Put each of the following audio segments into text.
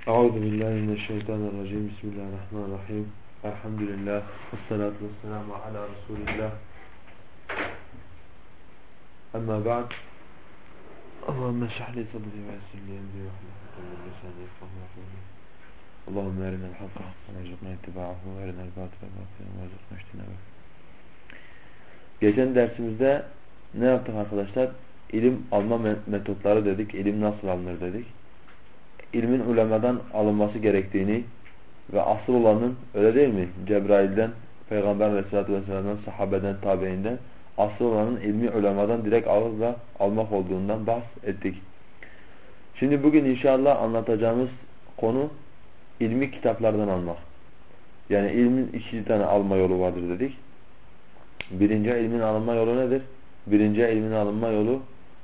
Euzubillahimineşşeytanirracim. Bismillahirrahmanirrahim. Elhamdülillah. Vessalatu vesselamu ala Resulillah. Amma ba'd. Allahümme şahli sadri ve esirli emri ve hlâfeten min lisâni yefkahu kavli. Allahümme erinel hakka hakkan ve ittibâhu ve erinel batile bâtilen ve rızıkna ijtinâbâhu. Geçen dersimizde ne yaptık arkadaşlar? İlim alma metotları dedik. İlim nasıl alınır dedik. İlmin ulemadan alınması gerektiğini ve asıl olanın, öyle değil mi? Cebrail'den, Peygamber Aleyhisselatü Vesselam'dan, sahabeden, tabiinden, asıl olanın ilmi ulemadan direkt ağızla almak olduğundan bahsettik. Şimdi bugün inşallah anlatacağımız konu ilmi kitaplardan almak. Yani ilmin iki tane alma yolu vardır dedik. Birinci ilmin alınma yolu nedir? Birinci ilmin alınma yolu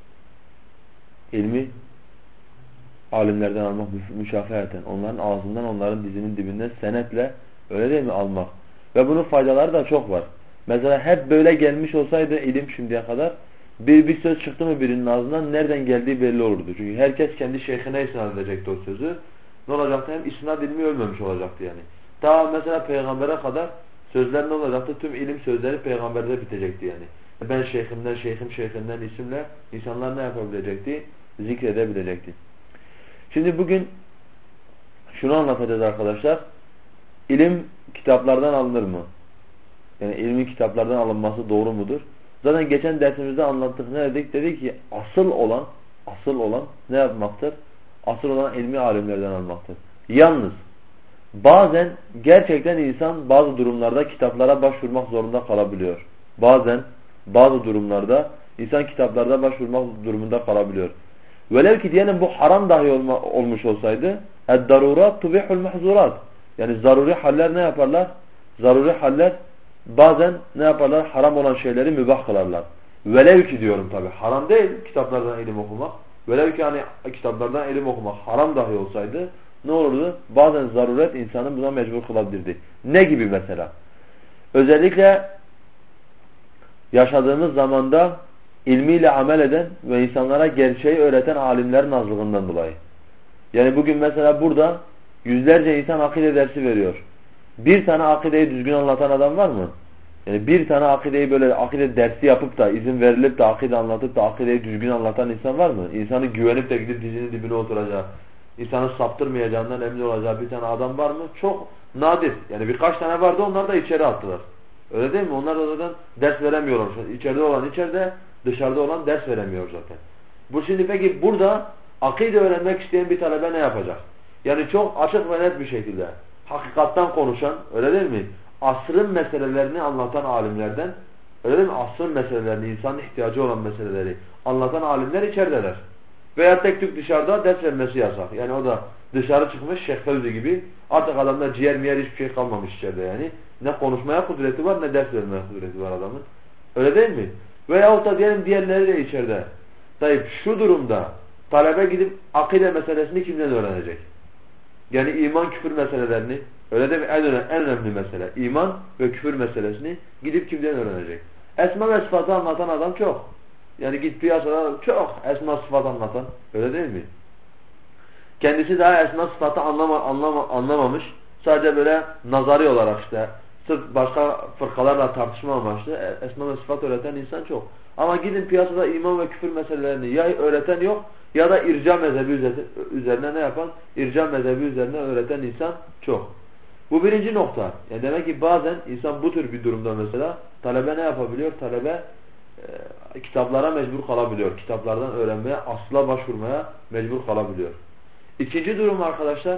ilmi alimlerden almak, müşafeheten, onların ağzından, onların dizinin dibinden senetle, öyle değil mi, almak. Ve bunun faydaları da çok var. Mesela hep böyle gelmiş olsaydı ilim şimdiye kadar, bir söz çıktı mı birinin ağzından nereden geldiği belli olurdu. Çünkü herkes kendi şeyhine isnat edecekti o sözü. Ne olacaktı? Hem isnat ilmi ölmemiş olacaktı yani. Ta mesela peygambere kadar sözler ne olacaktı? Tüm ilim sözleri peygamberde bitecekti yani. Ben şeyhimden, şeyhimden isimle insanlar ne yapabilecekti? Zikredebilecekti. Şimdi bugün şunu anlatacağız arkadaşlar. İlim kitaplardan alınır mı? Yani ilmin kitaplardan alınması doğru mudur? Zaten geçen dersimizde anlattık. Ne dedik? Dedik ki asıl olan ne yapmaktır? Asıl olan ilmi alimlerden almaktır. Yalnız bazen gerçekten insan bazı durumlarda kitaplara başvurmak zorunda kalabiliyor. Bazen bazı durumlarda insan kitaplarda başvurmak durumunda kalabiliyor. Velev ki diyelim bu haram dahi olmuş olsaydı اَدْدَرُورَاتْ تُبِحُ الْمَحْزُورَاتِ yani zaruri haller ne yaparlar? Zaruri haller bazen ne yaparlar? Haram olan şeyleri mübah kılarlar. Velev ki diyorum tabi haram değil kitaplardan ilim okumak. Velev ki hani kitaplardan ilim okumak haram dahi olsaydı ne olurdu? Bazen zaruret insanı buna mecbur kılabilirdi. Ne gibi mesela? Özellikle yaşadığımız zamanda ilmiyle amel eden ve insanlara gerçeği öğreten alimlerin azlığından dolayı. Yani bugün mesela burada yüzlerce insan akide dersi veriyor. Bir tane akideyi düzgün anlatan adam var mı? Yani bir tane akideyi böyle akide dersi yapıp da izin verilip de akide anlatıp da akideyi düzgün anlatan insan var mı? İnsanı güvenip de gidip dizinin dibine oturacağı, insanı saptırmayacağından emin olacağı bir tane adam var mı? Çok nadir. Yani birkaç tane vardı, onlar da içeri attılar. Öyle değil mi? Onlar da zaten ders veremiyorlar. İçeride olan içeride, dışarıda olan ders veremiyor zaten. Bu şimdi peki burada akide öğrenmek isteyen bir talebe ne yapacak? Yani çok açık ve net bir şekilde hakikattan konuşan, öyle değil mi? Asrın meselelerini anlatan alimlerden, öyle değil mi? Asrın meselelerini, insanın ihtiyacı olan meseleleri anlatan alimler içerideler. Veya tek tük dışarıda ders vermesi yasak. Yani o da dışarı çıkmış Şeyh Fevzi gibi. Artık adamda ciğer miyer hiçbir şey kalmamış içeride yani. Ne konuşmaya kudreti var ne ders vermeye kudreti var adamın. Öyle değil mi? Veyahut da diyelim diğerleri de içeride. Tayyip şu durumda talebe gidip akide meselesini kimden öğrenecek? Yani iman küfür meselelerini, öyle değil mi? En önemli mesele. İman ve küfür meselesini gidip kimden öğrenecek? Esma ve sıfatı anlatan adam çok. Yani git piyasada çok esma sıfatı anlatan, öyle değil mi? Kendisi daha esma sıfatı anlamamış. Sadece böyle nazari olarak işte sırf başka fırkalarla tartışma amaçlı esma ve sıfat öğreten insan çok. Ama gidin piyasada iman ve küfür meselelerini ya öğreten yok ya da irca mezhebi üzerine ne yapan? İrca mezhebi üzerine öğreten insan çok. Bu birinci nokta. Yani demek ki bazen insan bu tür bir durumda mesela talebe ne yapabiliyor? Talebe kitaplara mecbur kalabiliyor. Kitaplardan öğrenmeye, asla başvurmaya mecbur kalabiliyor. İkinci durum arkadaşlar,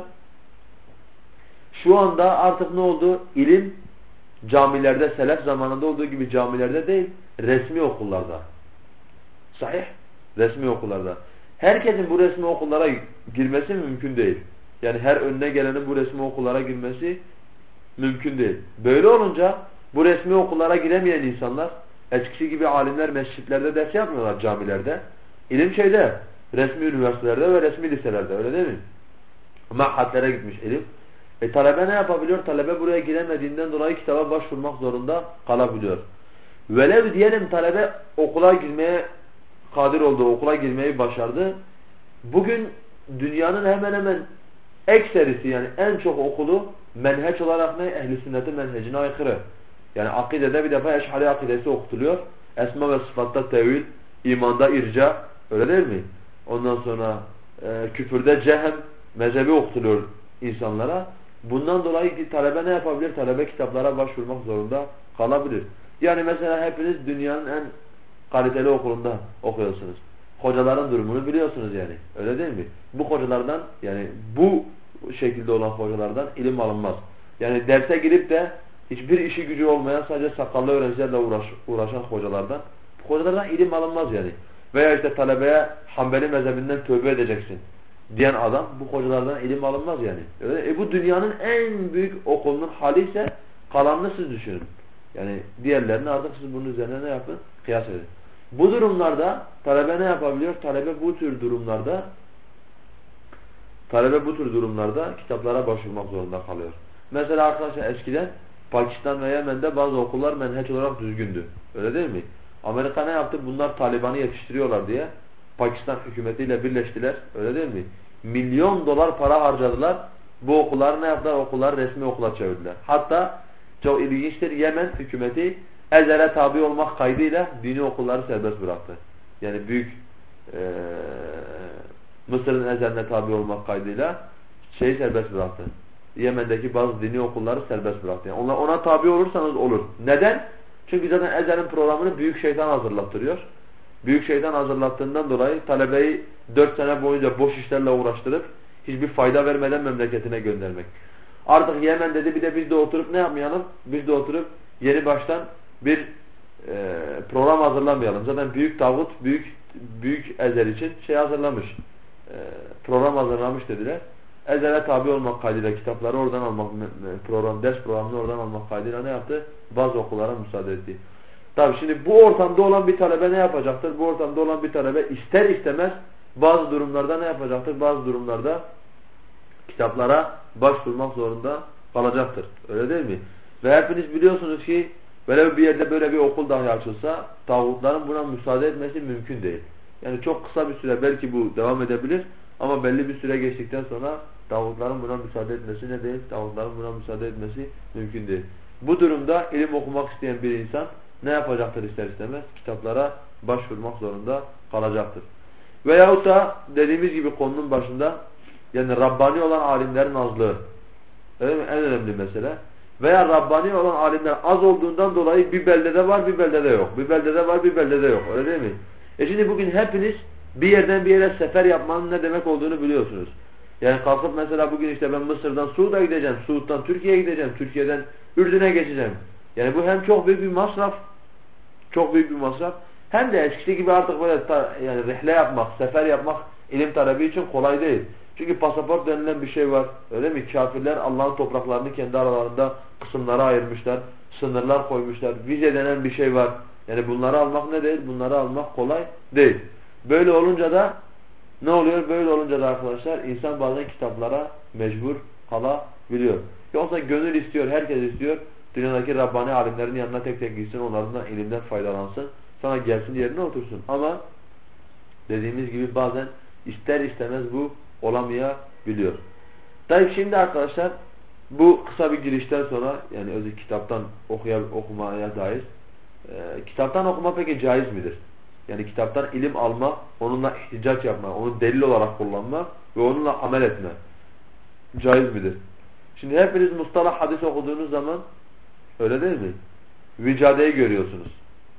şu anda artık ne oldu? İlim camilerde, selef zamanında olduğu gibi camilerde değil, resmi okullarda. Sahih? Resmi okullarda. Herkesin bu resmi okullara girmesi mümkün değil. Yani her önüne gelenin bu resmi okullara girmesi mümkün değil. Böyle olunca bu resmi okullara giremeyen insanlar eskisi gibi alimler mescitlerde ders yapmıyorlar camilerde. İlim şeyde, resmi üniversitelerde ve resmi liselerde, öyle değil mi? Ma'hatlere gitmiş ilim. Talebe ne yapabiliyor? Talebe buraya giremediğinden dolayı kitaba başvurmak zorunda kalabiliyor. Velev diyelim talebe okula girmeye kadir oldu, okula girmeyi başardı. Bugün dünyanın hemen hemen ekserisi yani en çok okulu menheç olarak ne? Ehl-i sünnetin menhecine aykırı. Yani akidede bir defa Eş'ari akidesi okutuluyor. Esma ve sıfatta tevil, imanda irca, öyle değil mi? Ondan sonra küfürde cehem mezhebi okutuluyor insanlara. Bundan dolayı talebe ne yapabilir? Talebe kitaplara başvurmak zorunda kalabilir. Yani mesela hepiniz dünyanın en kaliteli okulunda okuyorsunuz. Hocaların durumunu biliyorsunuz yani. Öyle değil mi? Bu hocalardan yani bu şekilde olan hocalardan ilim alınmaz. Yani derse girip de hiçbir işi gücü olmayan sadece sakallı öğrencilerle uğraşan hocalardan bu hocalardan ilim alınmaz yani. Veya işte talebeye Hanbeli mezhebinden tövbe edeceksin diyen adam bu hocalardan ilim alınmaz yani. Öyle, bu dünyanın en büyük okulunun hali ise kalanını siz düşünün. Yani diğerlerini artık siz bunun üzerine ne yapın? Kıyas edin. Bu durumlarda talebe ne yapabiliyor? Talebe bu tür durumlarda kitaplara başvurmak zorunda kalıyor. Mesela arkadaşlar eskiden Pakistan ve Yemen'de bazı okullar menheç olarak düzgündü. Öyle değil mi? Amerika ne yaptı? Bunlar Taliban'ı yetiştiriyorlar diye Pakistan hükümetiyle birleştiler. Öyle değil mi? Milyon dolar para harcadılar. Bu okulları ne yaptılar? Okulları resmi okula çevirdiler. Hatta çok ilginçtir, Yemen hükümeti Ezer'e tabi olmak kaydıyla dini okulları serbest bıraktı. Yani büyük Mısır'ın Ezer'ine tabi olmak kaydıyla serbest bıraktı. Yemen'deki bazı dini okulları serbest bıraktı. Yani ona tabi olursanız olur. Neden? Çünkü zaten Ezer'in programını büyük şeytan hazırlattırıyor. Büyük şeytan hazırlattığından dolayı talebeyi 4 sene boyunca boş işlerle uğraştırıp hiçbir fayda vermeden memleketine göndermek. Artık Yemen dedi bir de biz de oturup ne yapmayalım? Biz de oturup yeni baştan bir program hazırlamayalım. Zaten büyük tağut, büyük Ezer için hazırlamış. Program hazırlamış dediler. Ezer'e tabi olmak kaydıyla kitapları oradan almak, ders programını oradan almak kaydıyla ne yaptı? Bazı okullara müsaade etti. Tabi şimdi bu ortamda olan bir talebe ne yapacaktır? Bu ortamda olan bir talebe ister istemez bazı durumlarda ne yapacaktır? Bazı durumlarda kitaplara başvurmak zorunda kalacaktır. Öyle değil mi? Ve hepiniz biliyorsunuz ki böyle bir yerde böyle bir okul dahi açılsa tağutların buna müsaade etmesi mümkün değil. Yani çok kısa bir süre belki bu devam edebilir ama belli bir süre geçtikten sonra tağutların buna müsaade etmesi ne değil? Tağutların buna müsaade etmesi mümkün değil. Bu durumda ilim okumak isteyen bir insan ne yapacaktır ister istemez? Kitaplara başvurmak zorunda kalacaktır. Veyahut da dediğimiz gibi konunun başında yani Rabbani olan alimlerin azlığı. Öyle mi? En önemli mesele. Veya Rabbani olan alimler az olduğundan dolayı bir beldede var bir beldede yok. Bir beldede var bir beldede yok. Öyle değil mi? Şimdi bugün hepiniz bir yerden bir yere sefer yapmanın ne demek olduğunu biliyorsunuz. Yani kalkıp mesela bugün işte ben Mısır'dan Suud'a gideceğim. Suud'dan Türkiye'ye gideceğim. Türkiye'den Ürdün'e geçeceğim. Yani bu hem çok büyük bir masraf. Çok büyük bir masraf. Hem de eskisi gibi artık böyle yani rihle yapmak, sefer yapmak ilim talebi için kolay değil. Çünkü pasaport denilen bir şey var. Öyle mi? Kafirler Allah'ın topraklarını kendi aralarında kısımlara ayırmışlar. Sınırlar koymuşlar. Vize denen bir şey var. Yani bunları almak ne değil? Bunları almak kolay değil. Böyle olunca da ne oluyor? Böyle olunca da arkadaşlar insan bazen kitaplara mecbur kalabiliyor. Yoksa gönül istiyor, herkes istiyor. Dünyadaki Rabbani alimlerin yanına tek tek gitsin, onlardan ilimden faydalansın. Sonra gelsin yerine otursun. Ama dediğimiz gibi bazen ister istemez bu olamayabiliyor. Tabii şimdi arkadaşlar bu kısa bir girişten sonra yani özü kitaptan okumaya dair kitaptan okuma peki caiz midir? Yani kitaptan ilim alma, onunla ihticaç yapma, onu delil olarak kullanma ve onunla amel etme caiz midir? Şimdi hepiniz mustalah hadis okuduğunuz zaman öyle değil mi? Vicade'yi görüyorsunuz.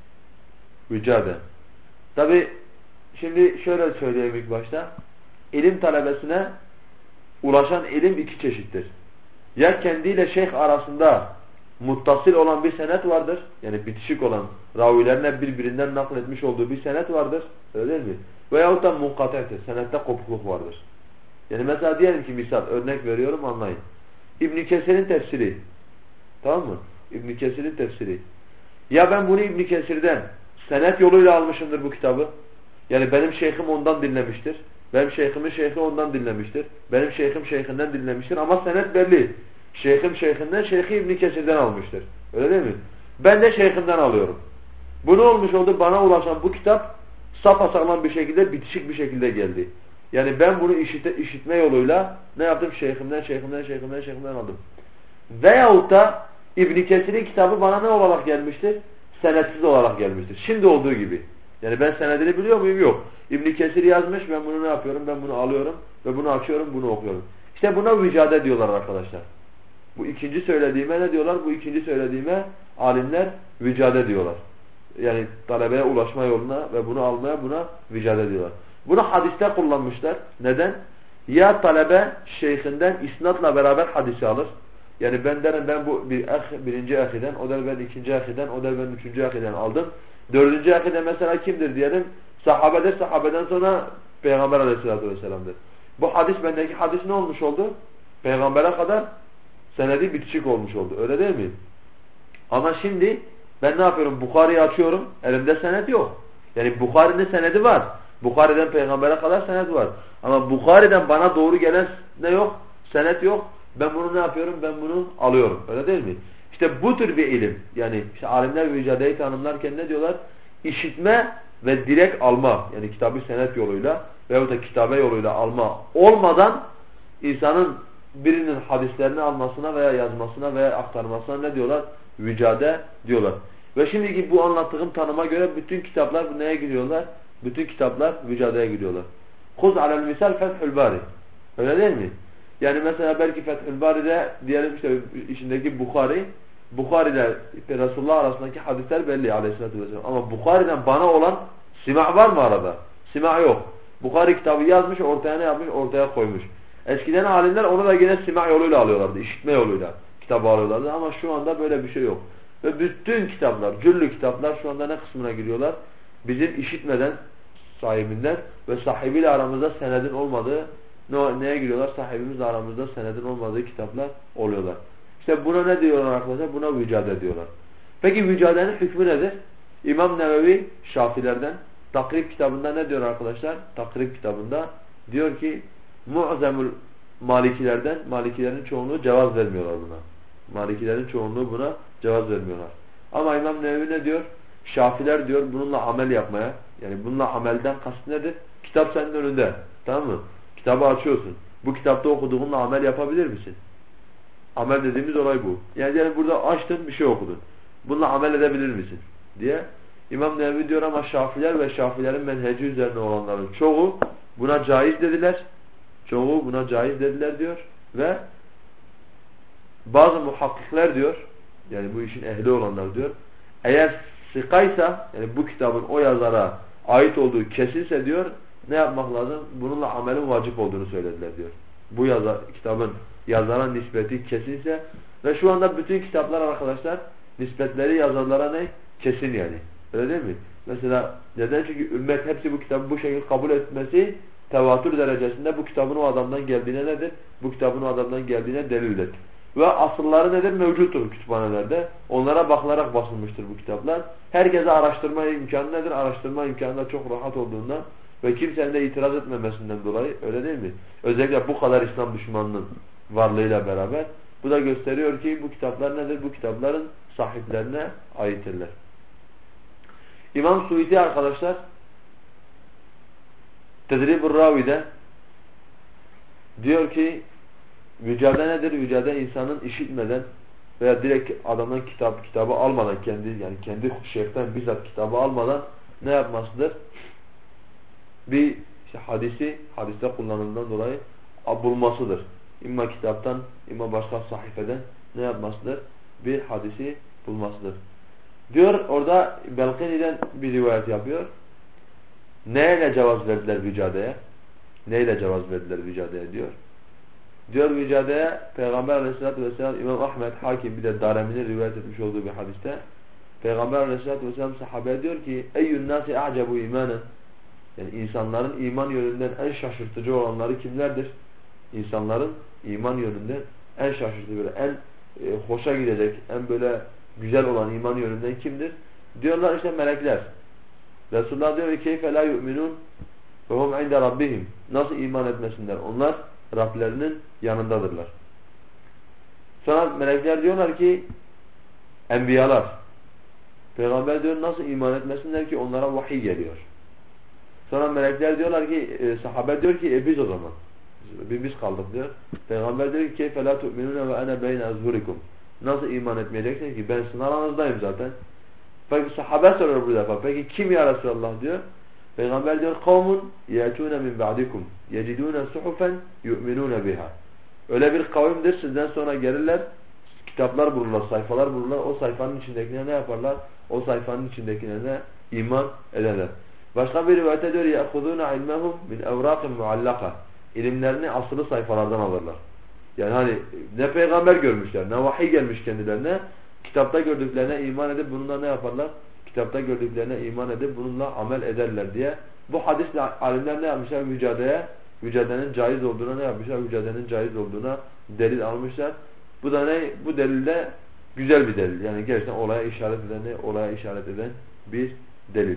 Vicade. Tabi şimdi şöyle söyleyeyim ilk başta. İlim talebesine ulaşan ilim iki çeşittir. Ya kendiyle şeyh arasında muttasıl olan bir senet vardır. Yani bitişik olan ravilerine birbirinden nakletmiş olduğu bir senet vardır. Öyle değil mi? Veyahut da munkate'tir. Senette kopukluk vardır. Yani mesela diyelim ki misal örnek veriyorum anlayın. İbn Kesir'in tefsiri. Tamam mı? İbn Kesir'in tefsiri. Ya ben bunu İbn Kesir'den senet yoluyla almışımdır bu kitabı. Yani benim şeyhim ondan dinlemiştir. Benim şeyhimin şeyhi ondan dinlemiştir. Benim şeyhim şeyhinden dinlemiştir. Ama senet belli. Şeyhim şeyhinden, şeyhi İbn Kesir'den almıştır. Öyle değil mi? Ben de şeyhimden alıyorum. Bu ne olmuş oldu? Bana ulaşan bu kitap sapasağlam bir şekilde, bitişik bir şekilde geldi. Yani ben bunu işitme yoluyla ne yaptım? Şeyhimden aldım. Veyahut da İbn Kesir'in kitabı bana ne olarak gelmiştir? Senetsiz olarak gelmiştir. Şimdi olduğu gibi. Yani ben senedini biliyor muyum? Yok. İbn Kesir yazmış, ben bunu ne yapıyorum? Ben bunu alıyorum ve bunu açıyorum, bunu okuyorum. İşte buna vicade diyorlar arkadaşlar. Bu ikinci söylediğime ne diyorlar? Bu ikinci söylediğime alimler vicade diyorlar. Yani talebeye ulaşma yoluna ve bunu almaya buna vicade diyorlar. Bunu hadiste kullanmışlar. Neden? Ya talebe şeyhinden isnatla beraber hadisi alır. Yani ben derim ben bu birinci ahiden, o der ben ikinci ahiden, o der ben üçüncü ahiden aldım. Dördüncü ahide mesela kimdir diyelim? Sahabedir, sahabeden sonra Peygamber aleyhissalatü vesselam'dır. Bu hadis bendeki hadis ne olmuş oldu? Peygamber'e kadar senedi bitişik olmuş oldu. Öyle değil mi? Ama şimdi ben ne yapıyorum? Bukhari'yi açıyorum. Elimde senet yok. Yani Bukhari'nin senedi var. Bukhari'den Peygamber'e kadar senet var. Ama Bukhari'den bana doğru gelen ne yok? Senet yok. Ben bunu ne yapıyorum? Ben bunu alıyorum. Öyle değil mi? İşte bu tür bir ilim. Yani işte alimler vicadeyi tanımlarken ne diyorlar? İşitme ve direkt alma. Yani kitabı senet yoluyla veyahut da kitabe yoluyla alma olmadan insanın birinin hadislerini almasına veya yazmasına veya aktarmasına ne diyorlar? Vicade diyorlar. Ve şimdiki bu anlattığım tanıma göre bütün kitaplar bu neye giriyorlar? Bütün kitaplar vicadeye giriyorlar. Kuz alel misal Fethül Bari. Öyle değil mi? Yani mesela belki Fethül Bari'de diyelim işte içindeki Bukhari'de Resulullah arasındaki hadisler belli aleyhissalatü vesselam. Ama Bukhari'den bana olan sima var mı arada? Sima yok. Bukhari kitabı yazmış, ortaya ne yapmış? Ortaya koymuş. Eskiden alimler onu da yine sima yoluyla alıyorlardı, işitme yoluyla kitabı alıyorlardı ama şu anda böyle bir şey yok. Ve bütün kitaplar, cüllü kitaplar şu anda ne kısmına giriyorlar? Bizim işitmeden sahibinden ve sahibiyle aramızda senedin olmadığı neye giriyorlar? Sahibimizle aramızda senedin olmadığı kitaplar oluyorlar. İşte buna ne diyorlar arkadaşlar? Buna vicade diyorlar. Peki vicadenin hükmü nedir? İmam Nevevi Şafilerden Takrib kitabında ne diyor arkadaşlar? Takrib kitabında diyor ki mu'zemul Malikilerin çoğunluğu cevaz vermiyorlar buna. Malikilerin çoğunluğu buna cevaz vermiyorlar. Ama İmam Nevevi ne diyor? Şafiler diyor bununla amel yapmaya. Yani bununla amelden kast nedir? Kitap senin önünde. Tamam mı? Kitabı açıyorsun. Bu kitapta okuduğunla amel yapabilir misin? Amel dediğimiz olay bu. Yani burada açtın bir şey okudun. Bununla amel edebilir misin? Diye. İmam Nevevi diyor ama Şafiler ve Şafilerin menheci üzerine olanların çoğu buna caiz dediler. Çoğu buna caiz dediler diyor. Ve bazı muhakkikler diyor, yani bu işin ehli olanlar diyor, eğer sıkaysa, yani bu kitabın o yazara ait olduğu kesinse diyor, ne yapmak lazım? Bununla amelin vacip olduğunu söylediler diyor. Bu kitabın yazara nispeti kesinse ve şu anda bütün kitaplar arkadaşlar nispetleri yazarlara ne? Kesin yani. Öyle değil mi? Mesela neden? Çünkü ümmet hepsi bu kitabı bu şekilde kabul etmesi tevatür derecesinde bu kitabın o adamdan geldiğine nedir? Bu kitabın o adamdan geldiğine delildir. Ve asılları nedir? Mevcuttur kütüphanelerde. Onlara bakılarak basılmıştır bu kitaplar. Herkese araştırma imkanı nedir? Araştırma imkanı da çok rahat olduğundan ve kimsenin de itiraz etmemesinden dolayı, öyle değil mi? Özellikle bu kadar İslam düşmanının varlığıyla beraber bu da gösteriyor ki bu kitaplar nedir? Bu kitapların sahiplerine aittirler. İmam Suyuti arkadaşlar Tedrib-ül Ravi'de diyor ki vicade nedir? Vicade insanın işitmeden veya direkt adamdan kitabı almadan kendi şeyhten bizzat kitabı almadan ne yapmasıdır? Bir işte hadiste kullanıldığından dolayı bulmasıdır. İmma kitaptan, imma başka sahifeden ne yapmasıdır? Bir hadisi bulmasıdır. Diyor orada Belkini'den bir rivayet yapıyor. Neyle cevaz verdiler vicadeye? Neyle cevaz verdiler vicadeye diyor. Diyor vicadeye Peygamber aleyhissalatü vesselam İmam Ahmed, Hakim bir de Daremi'nin rivayet etmiş olduğu bir hadiste Peygamber aleyhissalatü vesselam sahabeye diyor ki eyyün nâsi a'cebu imanen, yani insanların iman yönünden en şaşırtıcı olanları kimlerdir? İnsanların iman yönünden en şaşırtıcı, en hoşa gidecek, en böyle güzel olan iman yönünden kimdir? Diyorlar işte melekler. Resulullah diyor ki keyfe la yu'minun ve hum inde rabbihim. Nasıl iman etmesinler? Onlar Rablerinin yanındadırlar. Sonra melekler diyorlar ki enbiyalar. Peygamber diyor nasıl iman etmesinler ki onlara vahiy geliyor. Sonra melekler diyorlar ki, sahabe diyor ki biz o zaman. Biz kaldık diyor. Peygamber diyor ki فَلَا تُؤْمِنُونَ وَاَنَا بَيْنَ اَزْهُرِكُمْ Nasıl iman etmeyeceksin ki? Ben sizin aranızdayım zaten. Peki sahabe soruyor bu defa. Peki kim ya Resulallah diyor. Peygamber diyor قَوْمٌ يَأْتُونَ مِنْ بَعْدِكُمْ يَجِدُونَ سُحُفًا يُؤْمِنُونَ بِهَا Öyle bir kavimdir. Sizden sonra gelirler. Kitaplar bulurlar, sayfalar bulurlar. O sayfanın içindekine ne yaparlar? O sayfanın içindekine iman ederler. Başka bir rivayette diyor يَأْخُذُونَ عِلْمَهُمْ مِنْ اَوْرَاقٍ مُعَلَّقَةٍ İlimlerini asılı sayfalardan alırlar. Yani hani ne peygamber görmüşler, ne vahiy gelmiş kendilerine. Kitapta gördüklerine iman edip bununla ne yaparlar? Kitapta gördüklerine iman edip bununla amel ederler diye. Bu hadisle alimler ne yapmışlar? Mücadelenin caiz olduğuna ne yapmışlar? Mücadelenin caiz olduğuna delil almışlar. Bu da ne? Bu delilde güzel bir delil. Yani gerçekten olaya işaret eden bir delil.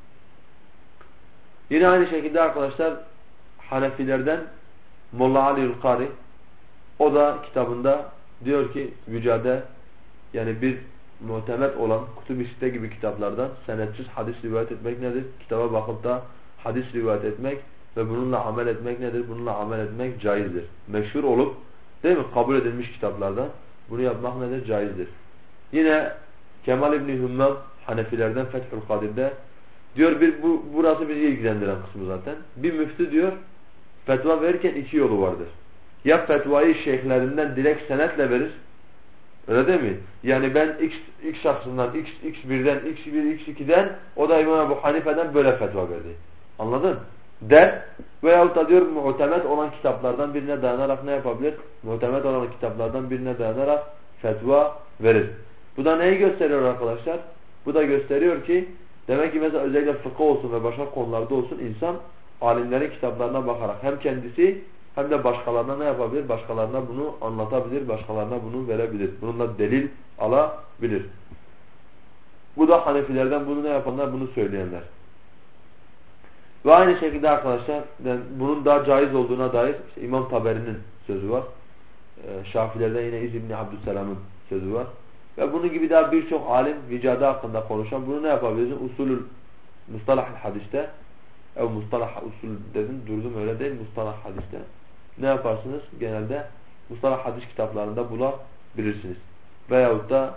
Yine aynı şekilde arkadaşlar Hanefilerden Molla Ali Yulkari o da kitabında diyor ki vücade yani bir muhtemet olan Kutub-i Sitte gibi kitaplardan senetsiz hadis rivayet etmek nedir? Kitaba bakıp da hadis rivayet etmek ve bununla amel etmek nedir? Bununla amel etmek caizdir. Meşhur olup değil mi? Kabul edilmiş kitaplardan bunu yapmak nedir? Caizdir. Yine Kemal İbni Hümmem Hanefilerden Fethül Kadir'de diyor burası bizi ilgilendiren kısmı zaten. Bir müftü diyor fetva verirken iki yolu vardır. Ya fetvayı şeyhlerinden direkt senetle verir. Öyle değil mi? Yani ben X şahsından, X1'den, X1, X2'den o da İmam Ebu Hanife'den böyle fetva verdi. Anladın? Der veyahut da diyor muhtemet olan kitaplardan birine dayanarak ne yapabilir? Muhtemet olan kitaplardan birine dayanarak fetva verir. Bu da neyi gösteriyor arkadaşlar? Bu da gösteriyor ki demek ki mesela özellikle fıkıh olsun ve başka konularda olsun insan alimlerin kitaplarına bakarak hem kendisi hem de başkalarına ne yapabilir? Başkalarına bunu anlatabilir, başkalarına bunu verebilir. Bununla delil alabilir. Bu da Hanefilerden bunu ne yapanlar? Bunu söyleyenler. Ve aynı şekilde arkadaşlar bunun daha caiz olduğuna dair işte İmam Taberi'nin sözü var. Şafilerden yine İz İbni Abdüsselam'ın sözü var. Ve bunun gibi daha birçok alim vicada hakkında konuşan bunu ne yapabiliriz? Usulül mustalah hadiste mustalah usul dedim durdum öyle değil mustalah hadiste. Ne yaparsınız? Genelde mustalah hadis kitaplarında bulabilirsiniz. Veyahut da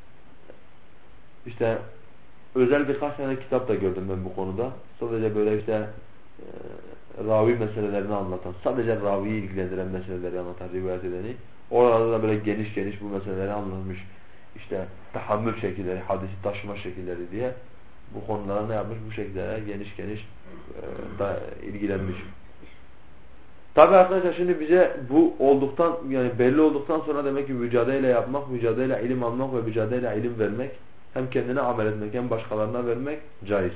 işte özel birkaç tane kitap da gördüm ben bu konuda. Sadece böyle işte ravi meselelerini anlatan, sadece raviyi ilgilendiren meseleleri anlatan rivayet edeni. Orada da böyle geniş geniş bu meseleleri anlatmış. İşte tahammül şekilleri, hadisi taşıma şekilleri diye bu konulara ne yapmış? Bu şekillere geniş geniş da ilgilenmiş. Tabi arkadaşlar şimdi bize bu olduktan yani belli olduktan sonra demek ki mücadele yapmak, mücadele ilim almak ve mücadele ilim vermek hem kendine amel etmek hem başkalarına vermek caiz.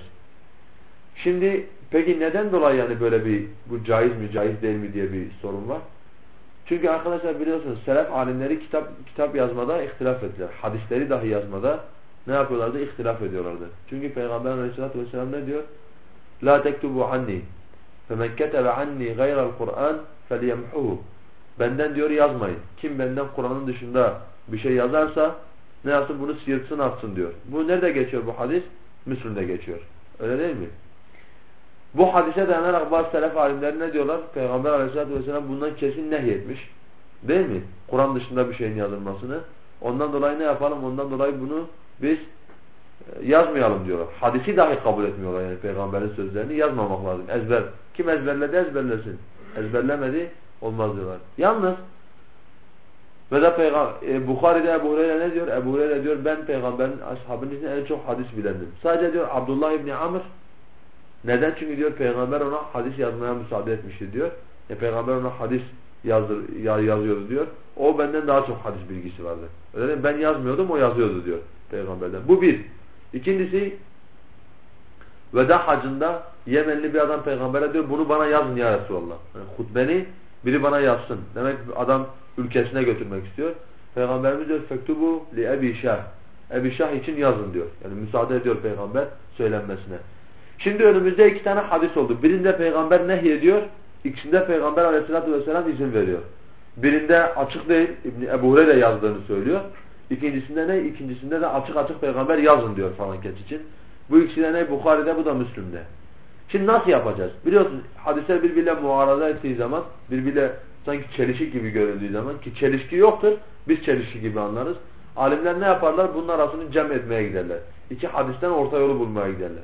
Şimdi peki neden dolayı yani böyle bu caiz mi caiz değil mi diye bir sorun var. Çünkü arkadaşlar biliyorsunuz selef alimleri kitap yazmada ihtilaf ettiler. Hadisleri dahi yazmada ne yapıyorlardı? İhtilaf ediyorlardı. Çünkü Peygamber Aleyhisselatü Vesselam ne diyor? La tektubu anni femen ketebe anni gayral Kur'an felyemhuhu Benden diyor yazmayın. Kim benden Kur'an'ın dışında bir şey yazarsa ne yapsın? Bunu sıyırtsın atsın diyor. Bu nerede geçiyor bu hadis? Müslim'de geçiyor. Öyle değil mi? Bu hadise dayanarak bazı selef alimleri ne diyorlar? Peygamber Aleyhisselatü Vesselam bundan kesin nehyetmiş. Değil mi? Kur'an dışında bir şeyin yazılmasını. Ondan dolayı ne yapalım? Ondan dolayı bunu biz yazmayalım diyorlar. Hadisi dahi kabul etmiyorlar yani Peygamberin sözlerini yazmamak lazım. Ezber. Kim ezberledi ezberlesin. Ezberlemedi olmaz diyorlar. Yalnız ve de Bukhari'de Ebu Hureyre ne diyor? Ebu Hureyre diyor ben Peygamberin ashabının içinde en çok hadis bilendim. Sadece diyor Abdullah İbni Amr neden? Çünkü diyor Peygamber ona hadis yazmaya müsaade etmişti diyor. Peygamber ona hadis yazıyordu diyor. O benden daha çok hadis bilgisi vardı. Öyle değil mi? Ben yazmıyordum o yazıyordu diyor Peygamberden. Bu bir. İkincisi veda hacında Yemenli bir adam Peygamber'e diyor bunu bana yazın ya Resulallah. Yani hutbeni biri bana yazsın. Demek adam ülkesine götürmek istiyor. Peygamberimiz diyor fektubu li Ebi Şah. Ebi Şah için yazın diyor. Yani müsaade ediyor Peygamber söylenmesine. Şimdi önümüzde iki tane hadis oldu. Birinde Peygamber nehyediyor. İkisinde Peygamber Aleyhisselatü Vesselam izin veriyor. Birinde açık değil. Ebu Hureyre yazdığını söylüyor. İkincisinde ne? İkincisinde de açık açık Peygamber yazın diyor falan keç için. Bu ikisi de ne? Bukhari'de bu da Müslim'de. Şimdi nasıl yapacağız? Biliyorsunuz hadisler birbiriyle muarada ettiği zaman, birbiriyle sanki çelişik gibi görüldüğü zaman ki çelişki yoktur, biz çelişki gibi anlarız. Alimler ne yaparlar? Bunun arasını cem etmeye giderler. İki hadisten orta yolu bulmaya giderler.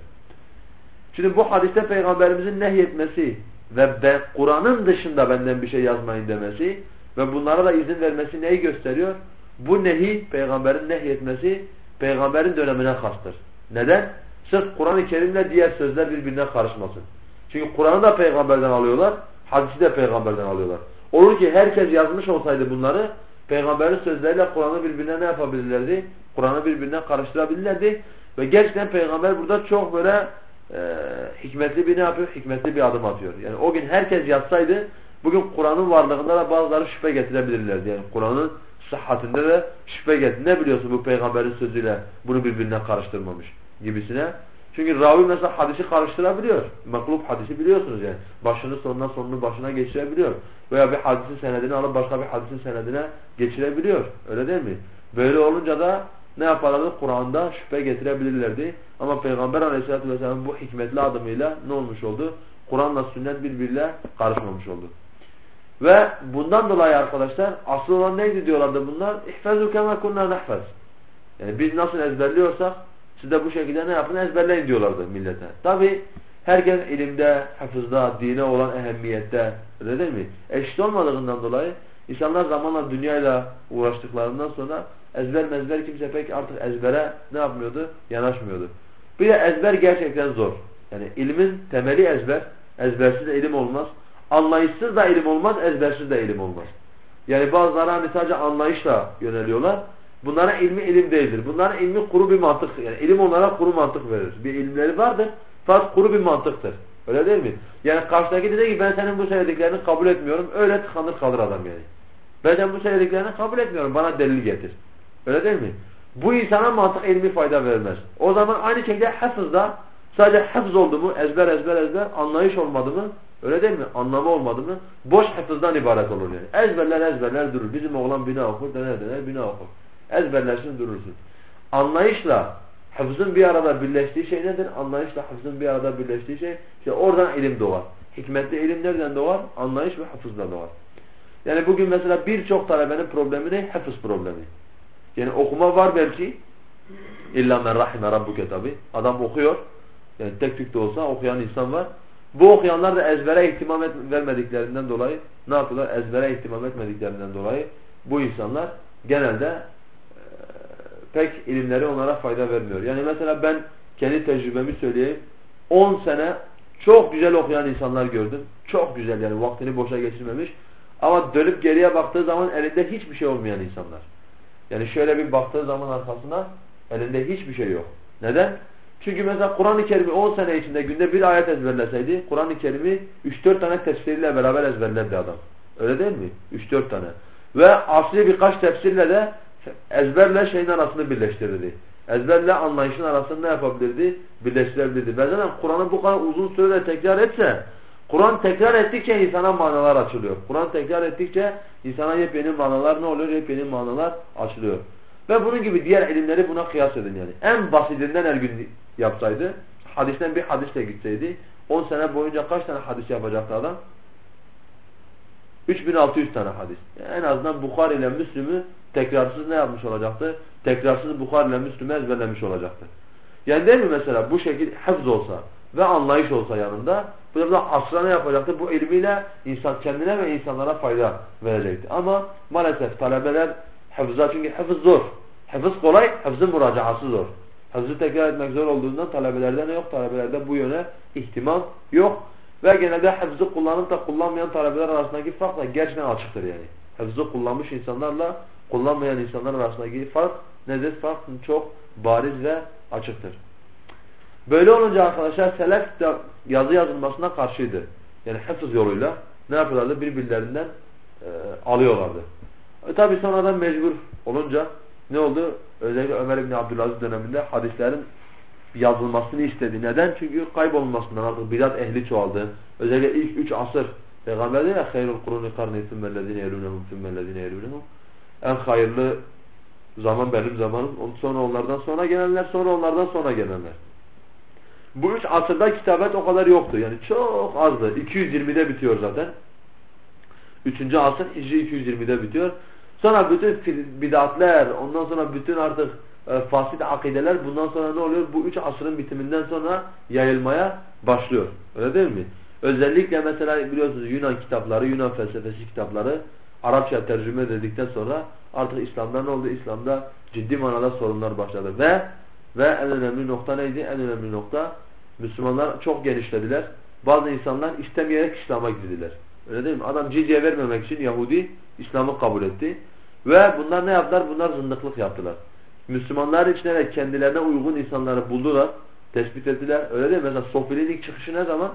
Şimdi bu hadiste Peygamberimizin nehyetmesi ve Kur'an'ın dışında benden bir şey yazmayın demesi ve bunlara da izin vermesi neyi gösteriyor? Bu nehi, Peygamberin nehyetmesi, Peygamberin dönemine hastır. Neden? Sırf Kur'an-ı Kerim'le diğer sözler birbirine karışmasın. Çünkü Kur'an'ı da Peygamberden alıyorlar, hadisi de Peygamberden alıyorlar. Olur ki herkes yazmış olsaydı bunları, Peygamberin sözleriyle Kur'an'ı birbirine ne yapabilirlerdi? Kur'an'ı birbirine karıştırabilirlerdi. Ve gerçekten Peygamber burada çok böyle hikmetli bir ne yapıyor? Hikmetli bir adım atıyor. Yani o gün herkes yazsaydı, bugün Kur'an'ın varlığında da bazıları şüphe getirebilirlerdi. Yani Kur'an'ın sıhhatinde de şüphe getirir. Ne biliyorsun bu Peygamberin sözüyle bunu birbirine karıştırmamış gibisine. Çünkü ravi mesela hadisi karıştırabiliyor. Meklub hadisi biliyorsunuz yani. Başını sonuna, sonunu başına geçirebiliyor. Veya bir hadisin senedini alıp başka bir hadisin senedine geçirebiliyor. Öyle değil mi? Böyle olunca da ne yaparlardı? Kur'an'da şüphe getirebilirlerdi. Ama Peygamber Aleyhisselatü Vesselam bu hikmetli adımıyla ne olmuş oldu? Kur'an'la sünnet birbiriyle karışmamış oldu. Ve bundan dolayı arkadaşlar asıl olan neydi diyorlardı bunlar? İhfezû kemâ kunnâ nehfez. Yani biz nasıl ezberliyorsak siz de bu şekilde ne yapın? Ezberleyin diyorlardı millete. Tabi herkes ilimde, hafızda, dine olan ehemmiyette, öyle değil mi? Eşit olmadığından dolayı insanlar zamanla dünyayla uğraştıklarından sonra ezber kimse pek artık ezbere ne yapmıyordu? Yanaşmıyordu. Bir de ezber gerçekten zor. Yani ilmin temeli ezber. Ezbersiz de ilim olmaz. Anlayışsız da ilim olmaz, ezbersiz de ilim olmaz. Yani bazıları hani sadece anlayışla yöneliyorlar. Bunlara ilmi ilim değildir. Bunların ilmi kuru bir mantık. Yani ilim onlara kuru mantık verir. Bir ilimleri vardır fakat kuru bir mantıktır. Öyle değil mi? Yani karşıdaki dedi ki ben senin bu söylediklerini kabul etmiyorum. Öyle tıkanır kalır adam yani. Ben senin bu söylediklerini kabul etmiyorum. Bana delil getir. Öyle değil mi? Bu insana mantık ilmi fayda vermez. O zaman aynı şekilde hafızda sadece hafız oldu mu ezber anlayış olmadı mı? Öyle değil mi? Anlamı olmadı mı? Boş hafızdan ibaret olur yani. Ezberler durur. Bizim oğlan bina okur, dener bina okur. Ezberlersin durursun. Anlayışla hafızın bir arada birleştiği şey nedir? Anlayışla hafızın bir arada birleştiği şey, işte oradan ilim doğar. Hikmetli ilim nereden doğar? Anlayış ve hafızla doğar. Yani bugün mesela birçok talebenin problemi ne? Hafız problemi. Yani okuma var belki. İlla men rahime rabbuke tabi. Adam okuyor. Yani tek tük de olsa okuyan insan var. Bu okuyanlar da ezbere ihtimam vermediklerinden dolayı ne yapıyorlar? Ezbere ihtimam etmediklerinden dolayı bu insanlar genelde pek ilimleri onlara fayda vermiyor. Yani mesela ben kendi tecrübemi söyleyeyim. 10 sene çok güzel okuyan insanlar gördüm. Çok güzel yani vaktini boşa geçirmemiş. Ama dönüp geriye baktığı zaman elinde hiçbir şey olmayan insanlar. Yani şöyle bir baktığı zaman arkasına elinde hiçbir şey yok. Neden? Çünkü mesela Kur'an-ı Kerim'i 10 sene içinde günde bir ayet ezberleseydi Kur'an-ı Kerim'i 3-4 tane tefsiriyle beraber ezberlerdi adam. Öyle değil mi? 3-4 tane. Ve asli birkaç tefsirle de ezberle şeyin arasını birleştirirdi. Ezberle anlayışın arasını ne yapabilirdi? Birleştirebilirdi. Ve zaten Kur'an'ı bu kadar uzun sürede tekrar etse Kur'an tekrar ettikçe insana manalar açılıyor. Kur'an tekrar ettikçe insana yepyeni manalar ne oluyor? Yepyeni manalar açılıyor. Ve bunun gibi diğer ilimleri buna kıyas edin yani. En basitinden her gün yapsaydı, hadisten bir hadisle gitseydi, 10 sene boyunca kaç tane hadis yapacaktı adam? 3600 tane hadis. Yani en azından Bukhari ile Müslüm'ü tekrarsız ne yapmış olacaktı? Tekrarsız Bukhari ile Müslüm'ü ezberlemiş olacaktı. Yani değil mi mesela bu şekilde hafız olsa ve anlayış olsa yanında, bu da asra ne yapacaktı? Bu ilmiyle insan kendine ve insanlara fayda verecekti. Ama maalesef talebeler hafıza, çünkü hafız zor. Hafız kolay, hafızın müracaası zor. Hafızı tekrar etmek zor olduğundan talebelerde ne yok? Talebelerde bu yöne ihtimam yok. Ve genelde hafızı kullanıp da kullanmayan talebeler arasındaki fark da gerçekten açıktır yani. Hafızı kullanmış insanlarla kullanmayan insanlar arasındaki fark nedir? Fark çok bariz ve açıktır. Böyle olunca arkadaşlar selef de yazı yazılmasına karşıydı. Yani hafız yoluyla ne yapıyorlardı? Birbirlerinden alıyorlardı. Tabi sonradan mecbur olunca ne oldu? Özellikle Ömer İbni Abdülaziz döneminde hadislerin yazılmasını istedi. Neden? Çünkü kaybolmasından artık bidat ehli çoğaldı. Özellikle ilk 3 asır Peygamber dedi ya hayrul kuruni karni thummellezine yelunhum thummellezine yelunhum. En hayırlı zaman benim zamanım. Sonra onlardan sonra gelenler, sonra onlardan sonra gelenler. Bu 3 asırda kitabet o kadar yoktu. Yani çok azdı. 220'de bitiyor zaten. 3. asır Hicri 220'de bitiyor. Sonra bütün bid'atler, ondan sonra bütün artık fasit akideler bundan sonra ne oluyor? Bu 3 asrın bitiminden sonra yayılmaya başlıyor. Öyle değil mi? Özellikle mesela biliyorsunuz Yunan kitapları, Yunan felsefesi kitapları Arapça tercüme edildikten sonra artık İslam'da ne oldu? İslam'da ciddi manada sorunlar başladı. Ve en önemli nokta neydi? En önemli nokta Müslümanlar çok genişlediler. Bazı insanlar istemeyerek İslam'a girdiler. Öyle değil mi? Adam cizye vermemek için Yahudi İslam'ı kabul etti. Ve bunlar ne yaptılar? Bunlar zındıklık yaptılar. Müslümanlar içine de kendilerine uygun insanları buldular. Tespit ettiler. Öyle değil mi? Mesela Sofi'nin ilk çıkışı ne zaman?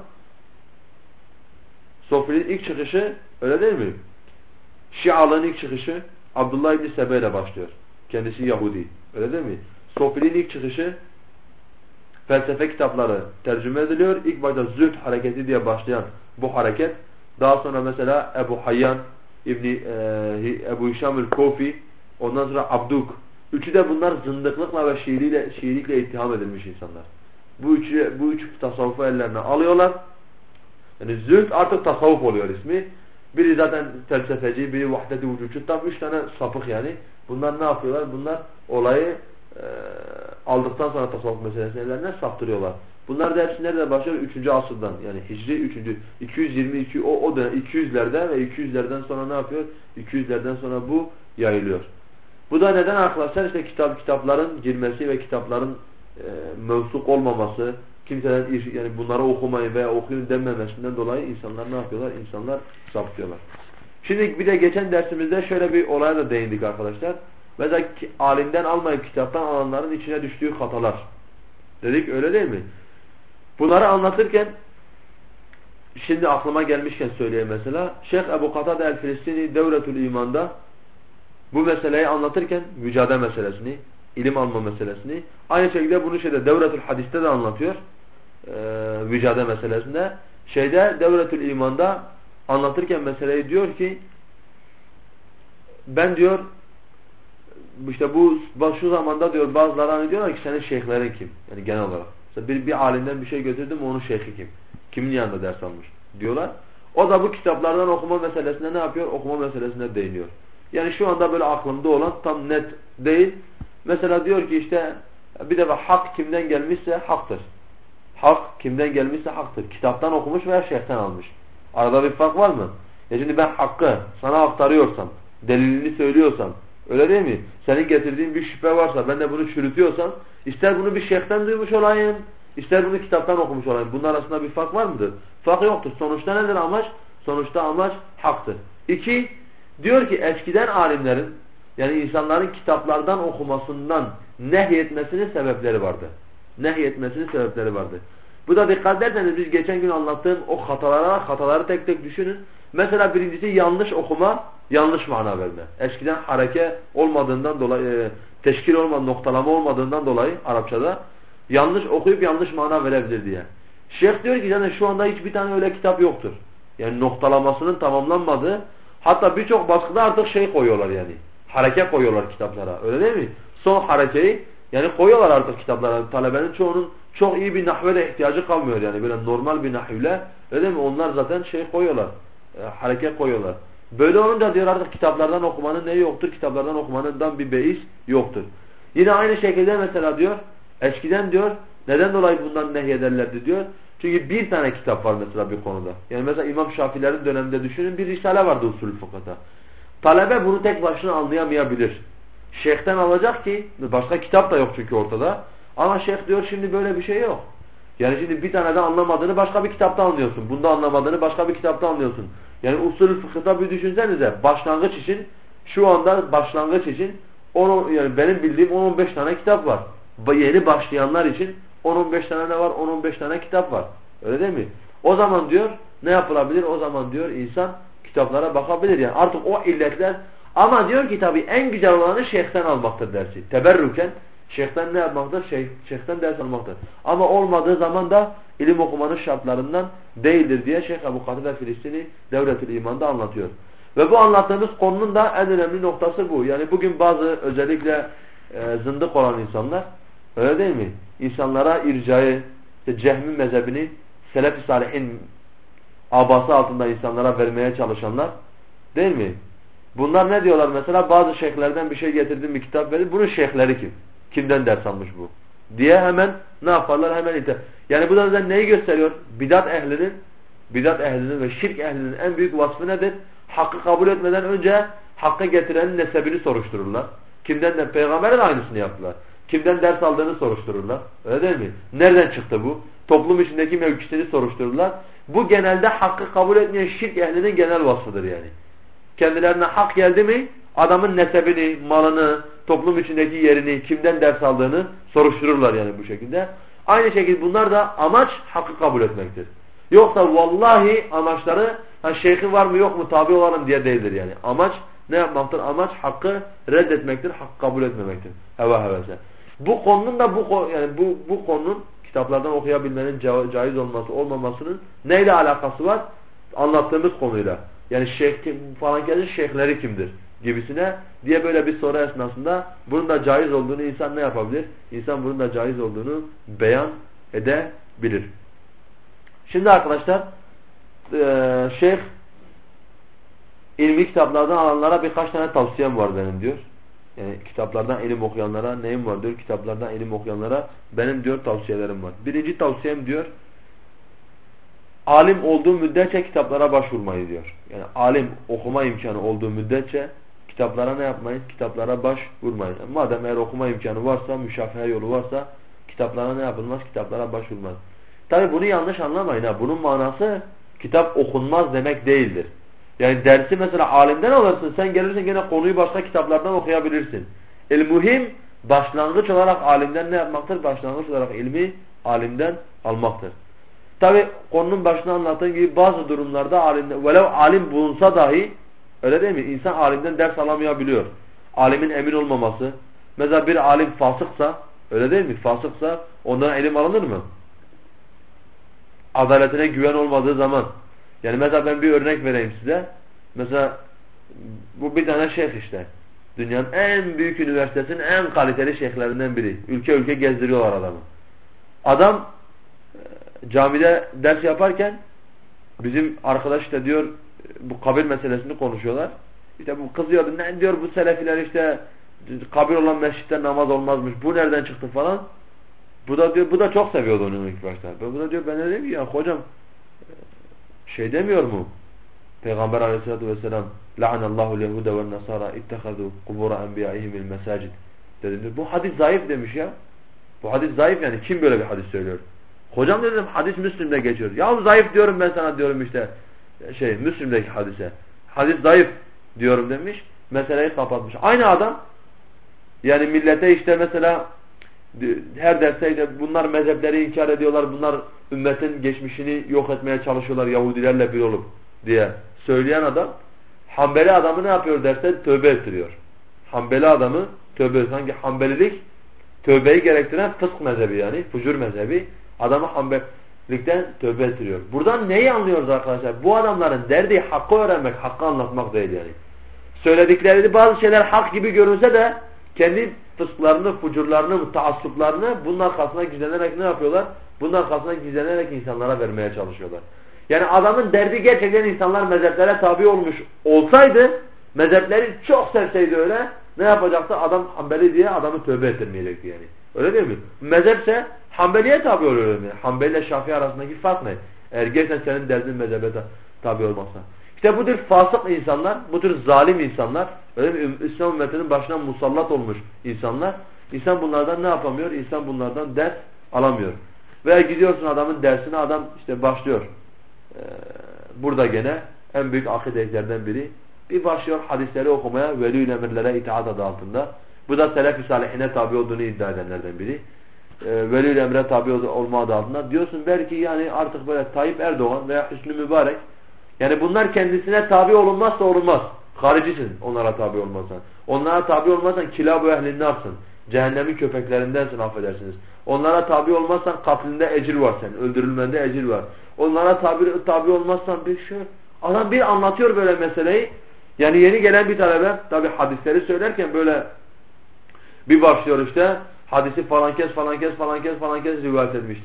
Sofi'nin ilk çıkışı öyle değil mi? Şialığın ilk çıkışı Abdullah İbni Sebe ile başlıyor. Kendisi Yahudi. Öyle değil mi? Sofi'nin ilk çıkışı felsefe kitapları tercüme ediliyor. İlk başta Zühd hareketi diye başlayan bu hareket. Daha sonra mesela Ebu Hayyan, Ebu Hişam el-Kofi, ondan sonra Abduk. Üçü de bunlar zındıklıkla ve şiirlikle ittiham edilmiş insanlar. Bu üç tasavvufu ellerine alıyorlar. Yani Zühd artık tasavvuf oluyor ismi. Biri zaten felsefeci, biri vahdet-i vücutçu. Tam 3 tane sapık yani. Bunlar ne yapıyorlar? Bunlar olayı aldıktan sonra tasavvuf meselesini ellerine saptırıyorlar. Bunlar da hepsi nerede başlıyor? 3. asırdan. Yani Hicri 3. 222 o dönem 200'lerde ve 200'lerden sonra ne yapıyor? 200'lerden sonra bu yayılıyor. Bu da neden arkadaşlar? İşte kitapların girmesi ve kitapların mevsuk olmaması, kimseden yani bunları okumayı veya okuyun denmemesinden dolayı insanlar ne yapıyorlar? İnsanlar saptıyorlar. Şimdi bir de geçen dersimizde şöyle bir olaya da değindik arkadaşlar. Mesela alimden almayıp kitaptan alanların içine düştüğü hatalar. Dedik öyle değil mi? Bunları anlatırken şimdi aklıma gelmişken söyleyeyim mesela. Şeyh Ebu Katade el-Filistini Devletül İman'da bu meseleyi anlatırken mücadele meselesini, ilim alma meselesini aynı şekilde bunu Devletül Hadis'te de anlatıyor. Mücadele meselesinde. Devletül İman'da anlatırken meseleyi diyor ki ben diyor işte şu zamanda diyor bazıları hani diyorlar ki senin şeyhlerin kim? Yani genel olarak. Mesela bir alimden bir şey götürdüm onun şeyhi kim? Kimin yanında ders almış? Diyorlar. O da bu kitaplardan okuma meselesine ne yapıyor? Okuma meselesine değiniyor. Yani şu anda böyle aklımda olan tam net değil. Mesela diyor ki işte bir defa hak kimden gelmişse haktır. Hak kimden gelmişse haktır. Kitaptan okumuş veya şeyhten almış. Arada bir fark var mı? Ya şimdi ben hakkı sana aktarıyorsam, delilini söylüyorsam, öyle değil mi? Senin getirdiğin bir şüphe varsa, ben de bunu çürütüyorsam, ister bunu bir şeyhten duymuş olayım, ister bunu kitaptan okumuş olayım. Bunun arasında bir fark var mıdır? Fark yoktur. Sonuçta nedir amaç? Sonuçta amaç haktır. 2, diyor ki eskiden alimlerin, yani insanların kitaplardan okumasından nehyetmesinin sebepleri vardı. Nehyetmesinin sebepleri vardı. Bu da dikkat ederseniz biz geçen gün anlattığım o hataları tek tek düşünün. Mesela birincisi yanlış okuma, yanlış mana verme. Eskiden hareke olmadığından dolayı, teşkil olmadan, noktalama olmadığından dolayı Arapçada yanlış okuyup yanlış mana verebilir diye. Şeyh diyor ki yani şu anda hiçbir tane öyle kitap yoktur. Yani noktalamasının tamamlanmadığı, hatta birçok baskıda artık şey koyuyorlar yani. Hareke koyuyorlar kitaplara. Öyle değil mi? Son harekeyi yani koyuyorlar artık kitaplara. Talebenin çoğunun çok iyi bir nahve de ihtiyacı kalmıyor yani. Böyle normal bir nahvle. Öyle değil mi? Onlar zaten şey koyuyorlar. Hareket koyuyorlar. Böyle olunca diyor artık kitaplardan okumanın neyi yoktur? Kitaplardan okumanından bir beis yoktur. Yine aynı şekilde mesela diyor eskiden diyor neden dolayı bundan nehyederlerdi diyor. Çünkü bir tane kitap var mesela bir konuda. Yani mesela İmam Şafii'lerin döneminde düşünün bir risale vardı usulü fıkıhta. Talebe bunu tek başına anlayamayabilir. Şeyh'ten alacak ki başka kitap da yok çünkü ortada. Ama şeyh diyor şimdi böyle bir şey yok. Yani şimdi bir tane de anlamadığını başka bir kitapta anlıyorsun. Bunda anlamadığını başka bir kitapta anlıyorsun. Yani usulü fıkıhta bir düşünsenize başlangıç için şu anda başlangıç için yani benim bildiğim 10-15 tane kitap var. Yeni başlayanlar için 10-15 tane ne var? 10-15 tane kitap var. Öyle değil mi? O zaman diyor ne yapılabilir? O zaman diyor insan kitaplara bakabilir. Yani artık o illetler ama diyor ki tabii en güzel olanı şeyhten almaktır dersi. Teberrüken şeyhten ne yapmaktır? Şeyhten ders almaktır. Ama olmadığı zaman da ilim okumanın şartlarından değildir diye Şeyh Ebu Katade Filistini Devletül İman'da anlatıyor. Ve bu anlattığımız konunun da en önemli noktası bu. Yani bugün bazı özellikle zındık olan insanlar öyle değil mi? İnsanlara ircayı, işte Cehmi mezhebini Selef-i Salihin abası altında insanlara vermeye çalışanlar değil mi? Bunlar ne diyorlar mesela? Bazı şeyhlerden bir şey getirdim, bir kitap verir. Bunun şeyhleri kim? Kimden ders almış bu? Diye hemen ne yaparlar? Hemen yani bu da bize neyi gösteriyor? Bidat ehlinin ve şirk ehlinin en büyük vasfı nedir? Hakkı kabul etmeden önce hakkı getirenin nesebini soruştururlar. Kimden de peygamberin aynısını yaptılar. Kimden ders aldığını soruştururlar. Öyle değil mi? Nereden çıktı bu? Toplum içindeki mevkisini soruştururlar. Bu genelde hakkı kabul etmeyen şirk ehlinin genel vasfıdır yani. Kendilerine hak geldi mi adamın nesebini, malını, toplum içindeki yerini, kimden ders aldığını soruştururlar yani bu şekilde. Aynı şekilde bunlar da amaç hakkı kabul etmektir. Yoksa vallahi amaçları şeyhin var mı yok mu tabi olalım diye değildir yani. Amaç ne yapmaktır? Amaç hakkı reddetmektir, hakkı kabul etmemektir. Heva hevese. Bu konunun da bu konunun kitaplardan okuyabilmenin caiz olması olmamasının neyle alakası var? Anlattığımız konuyla. Yani falan gelin şeyhleri kimdir gibisine diye böyle bir soru esnasında bunun da caiz olduğunu insan ne yapabilir? İnsan bunun da caiz olduğunu beyan edebilir. Şimdi arkadaşlar şeyh ilmi kitaplardan alanlara birkaç tane tavsiyem var benim diyor. Yani kitaplardan ilim okuyanlara neyim var diyor. Kitaplardan ilim okuyanlara benim diyor tavsiyelerim var. Birinci tavsiyem diyor alim olduğu müddetçe kitaplara başvurmayı diyor. Yani alim okuma imkanı olduğu müddetçe kitaplara ne yapmayın? Kitaplara başvurmayın. Madem eğer okuma imkanı varsa, müşafehe yolu varsa kitaplara ne yapılmaz? Kitaplara başvurmaz. Tabi bunu yanlış anlamayın ha. Bunun manası kitap okunmaz demek değildir. Yani dersi mesela alimden alırsın. Sen gelirsin gene konuyu başka kitaplardan okuyabilirsin. El-muhim başlangıç olarak alimden ne yapmaktır? Başlangıç olarak ilmi alimden almaktır. Tabi konunun başında anlattığım gibi bazı durumlarda alimden, velev alim bulunsa dahi öyle değil mi? İnsan alimden ders alamayabiliyor. Alimin emin olmaması. Mesela bir alim fasıksa öyle değil mi? Fasıksa ondan ilim alınır mı? Adaletine güven olmadığı zaman. Yani mesela ben bir örnek vereyim size. Mesela bu bir tane şeyh işte. Dünyanın en büyük üniversitesinin en kaliteli şeyhlerinden biri. Ülke ülke gezdiriyorlar adamı. Adam camide ders yaparken bizim arkadaş da diyor bu kabir meselesini konuşuyorlar. İşte bu kızıyordu. Ne diyor bu selefiler işte kabir olan mescitte namaz olmazmış. Bu nereden çıktı falan. Bu da diyor bu da çok seviyordu onu ilk başta. Bu da diyor ben ne diyeyim ya hocam şey demiyor mu? Peygamber Aleyhisselatü vesselam la'anallahu lehude ve nasara ittehadu kubura enbiyaihimil mesacid dedi. Bu hadis zayıf demiş ya. Bu hadis zayıf yani kim böyle bir hadis söylüyor? Hocam dedim hadis Müslim'de geçiyor. Ya zayıf diyorum ben sana diyorum işte Müslim'deki hadise. Hadis zayıf diyorum demiş. Meseleyi kapatmış. Aynı adam yani millete işte mesela her derste bunlar mezhepleri inkar ediyorlar. Bunlar ümmetin geçmişini yok etmeye çalışıyorlar Yahudilerle bir olup diye söyleyen adam Hanbeli adamı ne yapıyor derse tövbe ettiriyor. Hanbeli adamı tövbe sanki Hanbelilik tövbeyi gerektiren fısk mezhebi yani fucur mezhebi adamı Hanbelilikten tövbe ettiriyor. Buradan neyi anlıyoruz arkadaşlar? Bu adamların derdi hakkı öğrenmek, hakkı anlatmak değil yani. Söyledikleri bazı şeyler hak gibi görünse de kendi fısklarını, fucurlarını, taassuplarını bunun arkasına gizlenerek ne yapıyorlar? Bunun arkasına gizlenerek insanlara vermeye çalışıyorlar. Yani adamın derdi gerçekten insanlar mezheplere tabi olmuş olsaydı, mezhepleri çok sevseydi öyle, ne yapacaktı? Adam Hanbeli diye adamı tövbe ettirmeyecekti yani. Öyle değil mi? Mezhepse Hanbeli'ye tabi oluyor öyle mi? Hanbeli ile Şafii arasındaki fark ne? Eğer gerçekten senin derdin mezhebe tabi olmazsa. İşte bu tür fasık insanlar, bu tür zalim insanlar, öyle mi? İslam ümmetinin başına musallat olmuş insanlar. İnsan bunlardan ne yapamıyor? İnsan bunlardan ders alamıyor. Veya gidiyorsun adamın dersine adam işte başlıyor. Burada gene en büyük akidecilerden biri. Bir başlıyor hadisleri okumaya, velî-ül emirlere itaat adı altında. Bu da selef-i salihine tabi olduğunu iddia edenlerden biri. Velî-ül emre tabi olma adı altında. Diyorsun belki yani artık böyle Tayyip Erdoğan veya Hüsnü Mübarek yani bunlar kendisine tabi olunmazsa olmaz. Haricisin onlara tabi olmazsan. Onlara tabi olmazsan kilab-ı ehlin narsın. Cehennemin köpeklerindensin affedersiniz. Onlara tabi olmazsan katlinde ecir var senin. Öldürülmende ecir var. Onlara tabi olmazsan bir şey. Adam bir anlatıyor böyle meseleyi. Yani yeni gelen bir talebe tabi hadisleri söylerken böyle bir başlıyor işte hadisi falan kes rivayet etmiştir.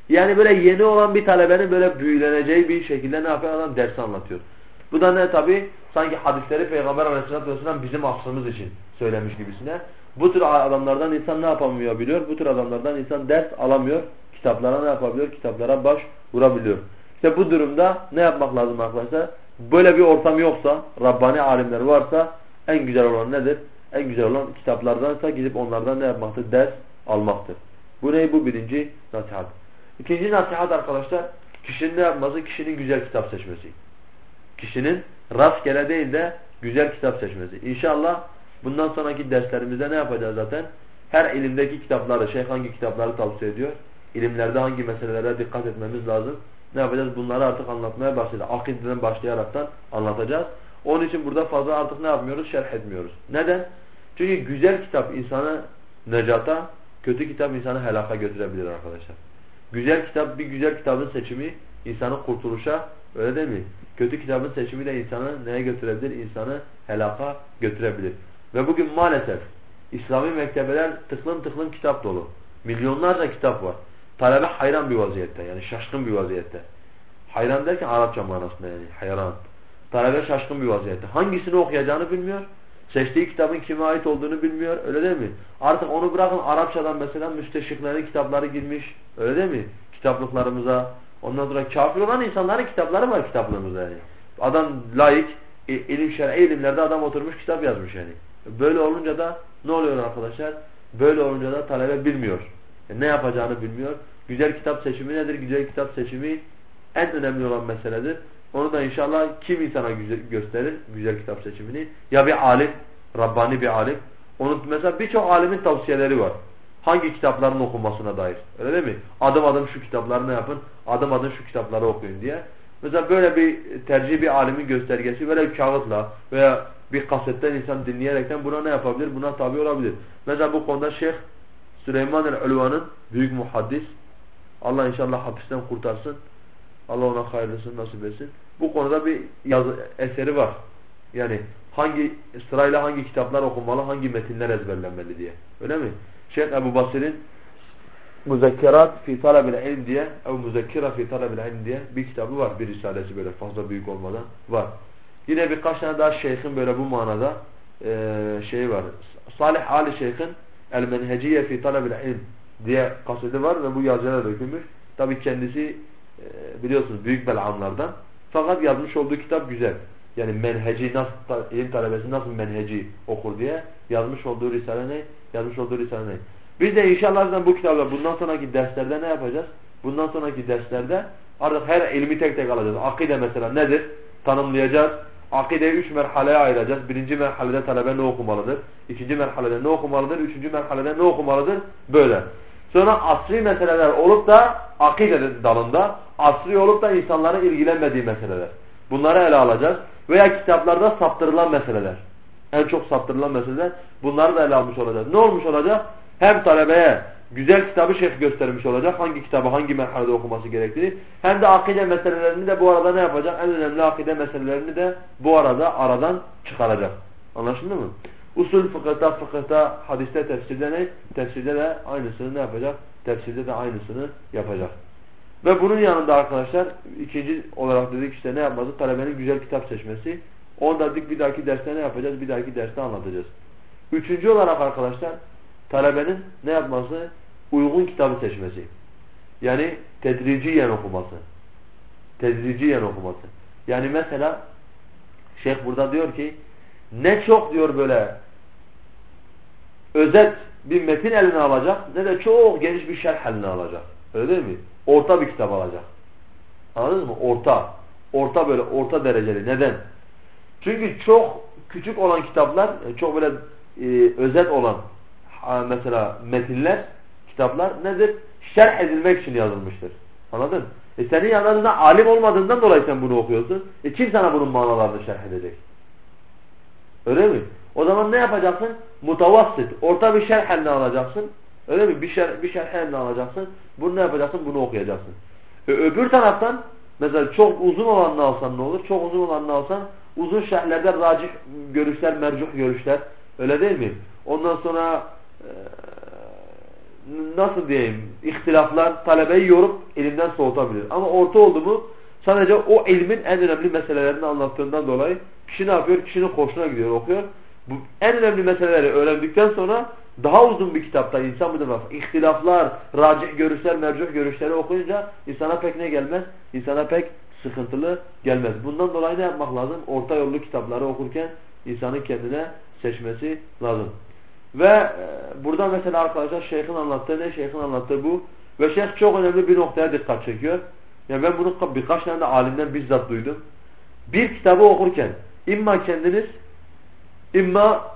Yani böyle yeni olan bir talebenin böyle büyüleneceği bir şekilde ne yapıyor? Adam dersi anlatıyor. Bu da ne tabi? Sanki hadisleri Peygamber Aleyhisselatü Vesselam bizim asrımız için söylemiş gibisine. Bu tür adamlardan insan ne yapamıyor biliyor? Bu tür adamlardan insan ders alamıyor. Kitaplara ne yapabiliyor? Kitaplara baş vurabiliyor. İşte bu durumda ne yapmak lazım arkadaşlar? Böyle bir ortam yoksa, Rabbani alimler varsa en güzel olan nedir? En güzel olan kitaplardansa gidip onlardan ne yapmaktır? Ders almaktır. Bu ne? Bu birinci nasihat. İkinci nasihat arkadaşlar, kişinin ne yapması? Kişinin güzel kitap seçmesi. Kişinin rastgele değil de güzel kitap seçmesi. İnşallah bundan sonraki derslerimizde ne yapacağız zaten? Her ilimdeki kitapları, şeyh hangi kitapları tavsiye ediyor? İlimlerde hangi meselelere dikkat etmemiz lazım? Ne yapacağız? Bunları artık anlatmaya başlayacağız. Akideden başlayaraktan anlatacağız. Onun için burada fazla artık ne yapmıyoruz? Şerh etmiyoruz. Neden? Çünkü güzel kitap insanı necata, kötü kitap insanı helaka götürebilir arkadaşlar. Güzel kitap, bir güzel kitabın seçimi insanı kurtuluşa, öyle değil mi? Kötü kitabın seçimi de insanı neye götürebilir? İnsanı helaka götürebilir. Ve bugün maalesef İslami mektebeler tıklım tıklım kitap dolu. Milyonlarca kitap var. Talebe hayran bir vaziyette, yani şaşkın bir vaziyette. Hayran derken Arapça manasında, yani hayran. Talebe şaşkın bir vaziyette. Hangisini okuyacağını bilmiyor. Seçtiği kitabın kime ait olduğunu bilmiyor. Öyle değil mi? Artık onu bırakın, Arapçadan mesela müsteşriklerin kitapları girmiş. Öyle değil mi? Kitaplıklarımıza. Ondan sonra kafir olan insanların kitapları var kitaplığımızda yani. Adam laik, şer'i ilimlerde adam oturmuş kitap yazmış yani. Böyle olunca da ne oluyor arkadaşlar? Böyle olunca da talebe bilmiyor. Ne yapacağını bilmiyor. Güzel kitap seçimi nedir? Güzel kitap seçimi en önemli olan meseledir. Onu da inşallah kim insana gösterir güzel kitap seçimini? Ya bir alim, Rabbani bir alim. Onun mesela birçok alimin tavsiyeleri var. Hangi kitapların okunmasına dair. Öyle değil mi? Adım adım şu kitapları ne yapın? Adım adım şu kitapları okuyun diye. Mesela böyle bir tercih bir alimin göstergesi böyle bir kağıtla veya bir kasetten insan dinleyerekten buna ne yapabilir? Buna tabi olabilir. Mesela bu konuda Şeyh Süleyman el-Ulvan'ın büyük muhaddis. Allah inşallah hapisten kurtarsın. Allah ona hayırlısını nasip etsin. Bu konuda bir eseri var. Yani hangi sırayla hangi kitaplar okunmalı, hangi metinler ezberlenmeli diye. Öyle mi? Şeyh Ebu Basir'in Muzekkerat fi Talabil İlm diye, Muzekkira fi Talabil İlm diye bir kitabı var. Bir risalesi böyle fazla büyük olmadan var. Yine birkaç tane daha şeyhin böyle bu manada şeyi var. Salih Ali Şeyh'in El-Menheciye fi Talabil İlm diye kaseti var ve bu yazılara dökülmüş. Tabii kendisi biliyorsunuz büyük belamlardan. Fakat yazmış olduğu kitap güzel. Yani menheci nasıl, ilim talebesi nasıl menheci okur diye yazmış olduğu risale ne? Yazmış olduğu risale ne? Biz de inşallah bu kitapla bundan sonraki derslerde ne yapacağız? Bundan sonraki derslerde artık her ilmi tek tek alacağız. Akide mesela nedir? Tanımlayacağız. Akideyi 3 merhaleye ayıracağız. Birinci merhalede talebe ne okumalıdır? İkinci merhalede ne okumalıdır? Üçüncü merhalede ne okumalıdır? Böyle. Sonra asri meseleler olup da akide dalında, asri olup da insanların ilgilenmediği meseleler. Bunları ele alacağız. Veya kitaplarda saptırılan meseleler. En çok saptırılan meseleler. Bunları da ele almış olacağız. Ne olmuş olacak? Hem talebeye güzel kitabı şeyh göstermiş olacak. Hangi kitabı hangi merhalede okuması gerektiğini. Hem de akide meselelerini de bu arada ne yapacak? En önemli akide meselelerini de bu arada aradan çıkaracak. Anlaşıldı mı? Usul fıkıhta, hadiste, tefsirde ne? Tefsirde de aynısını ne yapacak? Tefsirde de aynısını yapacak. Ve bunun yanında arkadaşlar ikinci olarak dedik işte ne yapması? Talebenin güzel kitap seçmesi. Onu da bir dahaki derste ne yapacağız? Bir dahaki derste anlatacağız. Üçüncü olarak arkadaşlar talebenin ne yapması? Uygun kitabı seçmesi. Yani tedriciyen okuması. Tedriciyen okuması. Yani mesela şeyh burada diyor ki ne çok diyor böyle özet bir metin eline alacak ne de çok geniş bir şerh eline alacak. Öyle değil mi? Orta bir kitap alacak. Anladınız mı? Orta. Orta böyle orta dereceli. Neden? Çünkü çok küçük olan kitaplar, çok böyle özet olan mesela metinler, kitaplar nedir? Şerh edilmek için yazılmıştır. Anladın? Senin yanında alim olmadığından dolayı sen bunu okuyorsun. Kim sana bunun manalarını şerh edecek? Öyle mi? O zaman ne yapacaksın? Mutavassit. Orta bir şerh eline alacaksın. Öyle mi? Bir şerh eline alacaksın. Bunu ne yapacaksın? Bunu okuyacaksın. Öbür taraftan mesela çok uzun olanını alsan ne olur? Çok uzun olanını alsan uzun şerhlerde racih görüşler, mercuh görüşler. Öyle değil mi? Ondan sonra nasıl diyeyim, ihtilaflar talebeyi yorup ilimden soğutabilir. Ama orta oldu mu sadece o ilmin en önemli meselelerini anlattığından dolayı kişi ne yapıyor? Kişinin hoşuna gidiyor, okuyor. Bu en önemli meseleleri öğrendikten sonra daha uzun bir kitapta insan bu defa ihtilaflar, racih görüşler, mercuh görüşleri okuyunca insana pek ne gelmez? İnsana pek sıkıntılı gelmez. Bundan dolayı ne yapmak lazım? Orta yollu kitapları okurken insanın kendine seçmesi lazım. Ve burada mesela arkadaşlar şeyhin anlattığı ne? Şeyhin anlattığı bu. Ve şeyh çok önemli bir noktaya dikkat çekiyor. Yani ben bunu birkaç tane de alimden bizzat duydum. Bir kitabı okurken imma kendiniz, imma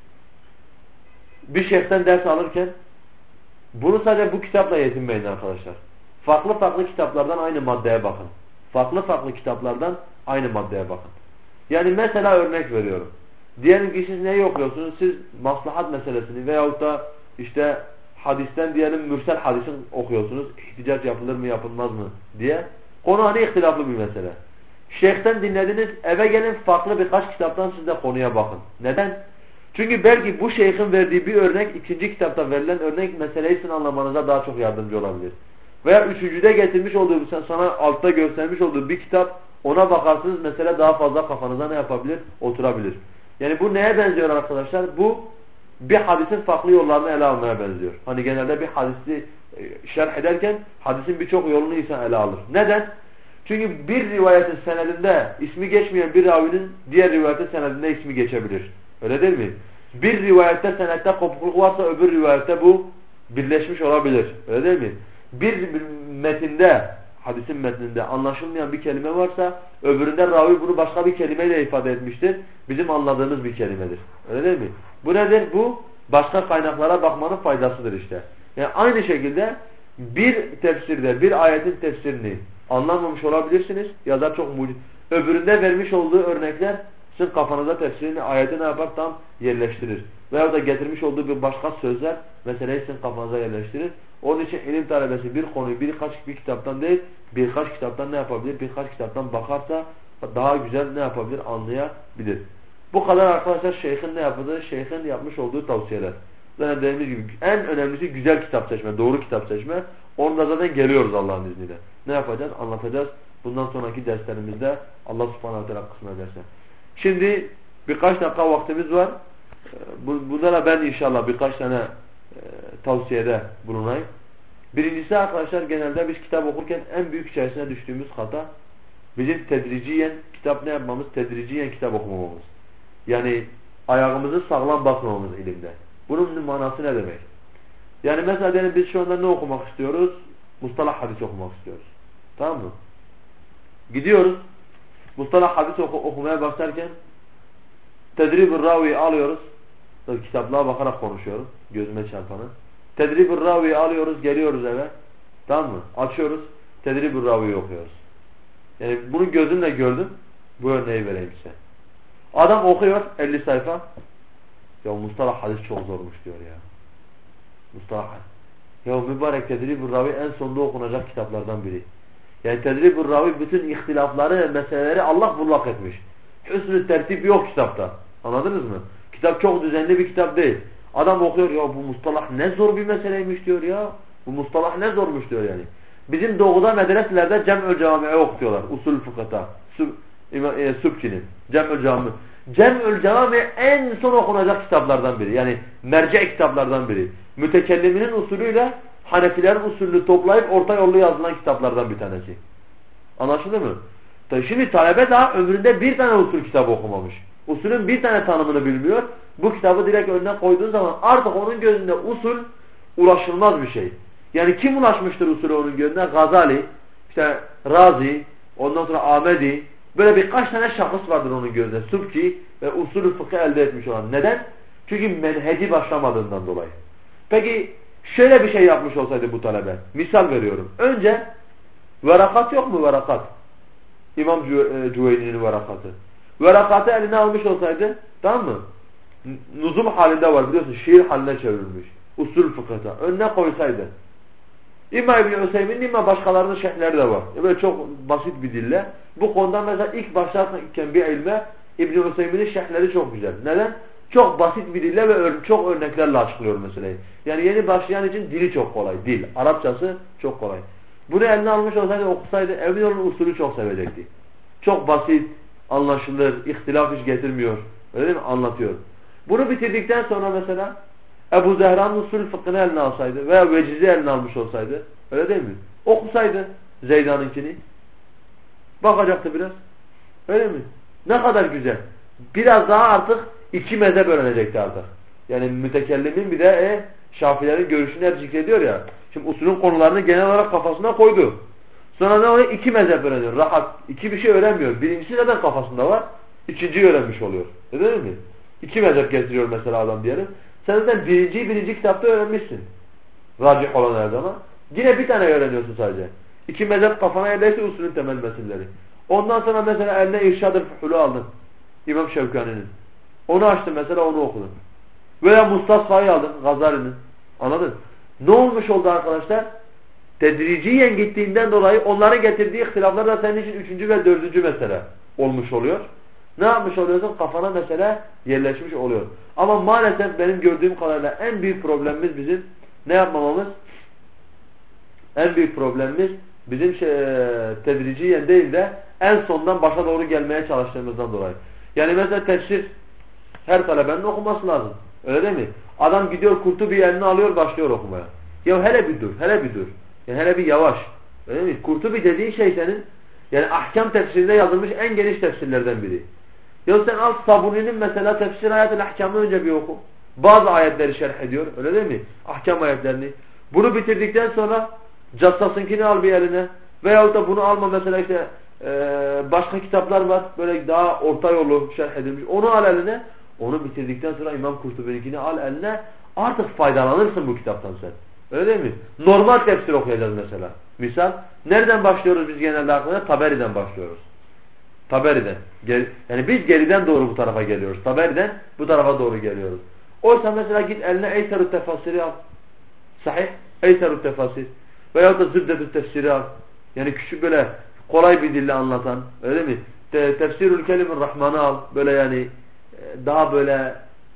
bir şeyhten ders alırken bunu sadece bu kitapla yetinmeyin arkadaşlar. Farklı farklı kitaplardan aynı maddeye bakın. Farklı farklı kitaplardan aynı maddeye bakın. Yani mesela örnek veriyorum. Diyelim ki siz neyi okuyorsunuz? Siz maslahat meselesini veyahut da işte hadisten diyelim mürsel hadisin okuyorsunuz. İhticac yapılır mı yapılmaz mı diye. Konu hani ihtilaflı bir mesele. Şeyhten dinlediniz, eve gelin farklı birkaç kitaptan siz de konuya bakın. Neden? Çünkü belki bu şeyhin verdiği bir örnek ikinci kitapta verilen örnek meseleyi sizin anlamanıza daha çok yardımcı olabilir. Veya üçüncüde getirmiş olduğu, sana altta göstermiş olduğu bir kitap, ona bakarsınız mesele daha fazla kafanıza ne yapabilir? Oturabilir. Yani bu neye benziyor arkadaşlar? Bu bir hadisin farklı yollarını ele almaya benziyor. Hani genelde bir hadisi şerh ederken hadisin birçok yolunu insan ele alır. Neden? Çünkü bir rivayetin senedinde ismi geçmeyen bir ravinin diğer rivayetin senedinde ismi geçebilir. Öyle değil mi? Bir rivayette senette kopukluk varsa öbür rivayette bu birleşmiş olabilir. Öyle değil mi? Bir metinde, hadisin metninde anlaşılmayan bir kelime varsa öbüründe ravi bunu başka bir kelimeyle ifade etmiştir. Bizim anladığımız bir kelimedir. Öyle değil mi? Bu nedir? Bu başka kaynaklara bakmanın faydasıdır işte. Yani aynı şekilde bir tefsirde bir ayetin tefsirini anlamamış olabilirsiniz ya da çok mucit. Öbüründe vermiş olduğu örnekler sizin kafanıza tefsirini, ayeti ne yapar? Tam yerleştirir. Veya da getirmiş olduğu bir başka sözler meseleyi sizin kafanıza yerleştirir. Onun için ilim talebesi bir konuyu bir kitaptan değil, birkaç kitaptan ne yapabilir? Birkaç kitaptan bakarsa daha güzel ne yapabilir? Anlayabilir. Bu kadar arkadaşlar şeyhin ne yaptığı, şeyhin yapmış olduğu tavsiyeler. Zaten dediğimiz gibi en önemlisi güzel kitap seçme, doğru kitap seçme. Onunla zaten geliyoruz Allah'ın izniyle. Ne yapacağız? Anlatacağız. Bundan sonraki derslerimizde Allah subhanahu teala kısmet ederse. Şimdi birkaç dakika vaktimiz var. Bunda da ben inşallah birkaç tane tavsiyede bulunayım. Birincisi arkadaşlar genelde biz kitap okurken en büyük içerisine düştüğümüz hata bizim tedriciyen kitap ne yapmamız? Tedriciyen kitap okumamamız. Yani ayağımızı sağlam basmamamız ilimde. Bunun manası ne demek? Yani mesela diyelim biz şu anda ne okumak istiyoruz? Mustalah hadis okumak istiyoruz. Tamam mı? Gidiyoruz. Mustalah hadis okumaya başlarken Tedrib-ül Ravi'yi alıyoruz. Tabii kitaplığa bakarak konuşuyorum. Gözüme çarpanı. Tedrib-ül Ravi'yi alıyoruz, geliyoruz eve. Tamam mı? Açıyoruz. Tedrib-ül Ravi'yi okuyoruz. Yani bunu gözümle gördüm. Bu örneği vereyim size. Adam okuyor 50 sayfa. Ya mustalah hadis çok zormuş diyor ya. Mustalah hadis. Ya mübarek Tedrib-ül Ravi en sonunda okunacak kitaplardan biri. Yani Tedrib-ül Ravi bütün ihtilafları, meseleleri Allah bullak etmiş. Hüsnü tertip yok kitapta. Anladınız mı? Kitap çok düzenli bir kitap değil. Adam okuyor ya bu mustalah ne zor bir meseleymiş diyor ya. Bu mustalah ne zormuş diyor yani. Bizim doğuda medreselerde Cem'ül Cami'ye okuyorlar. Usul fıkıhta. Sübki'nin. Cem'ül Cami. Cem'ül Cami en son okunacak kitaplardan biri. Yani merci kitaplardan biri. Mütekelliminin usulüyle Hanefilerin usulünü toplayıp orta yollu yazılan kitaplardan bir tanesi. Anlaşıldı mı? Şimdi talebe daha ömründe bir tane usul kitabı okumamış. Usulün bir tane tanımını bilmiyor. Bu kitabı direkt önüne koyduğun zaman artık onun gözünde usul ulaşılmaz bir şey. Yani kim ulaşmıştır usulü onun gözüne? Gazali, işte Razi, ondan sonra Ahmedi. Böyle birkaç tane şahıs vardır onun gözünde. Subki ve usulü fıkıh elde etmiş olan. Neden? Çünkü menheci başlamadığından dolayı. Peki şöyle bir şey yapmış olsaydı bu talebe. Misal veriyorum. Önce verakat yok mu verakat? İmam Cüveyni'nin verakatı. Verakatı eline almış olsaydı, tamam mı? Nuzum halinde var biliyorsun. Şiir haline çevrilmiş. Usul fıkıhta. Önüne koysaydı. İmam İbn-i Hüseyin'in imma başkalarının şerhleri de var. Böyle çok basit bir dille. Bu konuda mesela ilk başlarken bir ilme İbn-i Hüseyin'in şerhleri çok güzel. Neden? Çok basit bir dille ve çok örneklerle açıklıyor meseleyi. Yani yeni başlayan için dili çok kolay. Dil, Arapçası çok kolay. Bunu eline almış olsaydı, okusaydı emin olun usulü çok sevecekti. Çok basit, anlaşılır, ihtilaf hiç getirmiyor. Öyle değil mi? Anlatıyor. Bunu bitirdikten sonra mesela Ebu Zehra'nın usul fıkhını eline alsaydı veya vecizi eline almış olsaydı, öyle değil mi? Okusaydı Zeydan'ınkini, bakacaktı biraz. Öyle mi? Ne kadar güzel. Biraz daha artık iki mezhep öğrenecekti artık. Yani mütekellimin bir de Şafiilerin görüşünü hep zikrediyor ya. Şimdi usulün konularını genel olarak kafasına koydu. Sonra ne oluyor? İki mezhep öğreniyor. Rahat. İki bir şey öğrenmiyor. Birincisi zaten kafasında var. İkinciyi öğrenmiş oluyor. Değil mi? İki mezhep getiriyor mesela adam diyelim. Sen zaten birinci kitapta öğrenmişsin. Racih olan her zaman. Yine bir tane öğreniyorsun sadece. İki mezhep kafana yerleşti usulün temel meseleleri. Ondan sonra mesela eline İrşad-ı Fuhul'u aldın. İmam Şevkani'nin. Onu açtın mesela onu okudun. Veya Mustasfa'yı aldın Gazali'nin. Anladın? Ne olmuş oldu arkadaşlar? Tedriciyen gittiğinden dolayı onların getirdiği ihtilaflar da senin için üçüncü ve dördüncü mesele olmuş oluyor. Ne yapmış oluyorsun? Kafana mesela yerleşmiş oluyor. Ama maalesef benim gördüğüm kadarıyla en büyük problemimiz bizim ne yapmamamız? En büyük problemimiz bizim tedriciyen değil de en sondan başa doğru gelmeye çalıştığımızdan dolayı. Yani mesela tefsir her talebenin okuması lazım. Öyle değil mi? Adam gidiyor Kurtubi eline alıyor başlıyor okumaya. Ya hele bir dur, hele bir dur. Yani hele bir yavaş. Öyle mi? Kurtubi dediğin şey senin yani ahkam tefsirinde yazılmış en geniş tefsirlerden biri. Ya sen al Sabuni'nin mesela tefsir ayet-el ahkamını önce bir oku. Bazı ayetleri şerh ediyor. Öyle değil mi? Ahkam ayetlerini. Bunu bitirdikten sonra Cassas'ınkini al bir eline. Veyahut da bunu alma mesela işte başka kitaplar var. Böyle daha orta yolu şerh edilmiş. Onu al eline. Onu bitirdikten sonra İmam Kurtubi'ninkini al eline. Artık faydalanırsın bu kitaptan sen. Öyle değil mi? Normal tefsir okuyacağız mesela. Misal. Nereden başlıyoruz biz genelde aklına? Taberi'den başlıyoruz. Taberi'den. Yani biz geriden doğru bu tarafa geliyoruz. Taberi'den bu tarafa doğru geliyoruz. Oysa mesela git eline Eyserut Tefasir'i al. Sahih. Eyserut Tefasir. Veyahut da Zübdetü Tefsir'i al. Yani küçük böyle kolay bir dille anlatan. Öyle mi? Tefsirül Kelimur Rahman'ı al. Böyle yani daha böyle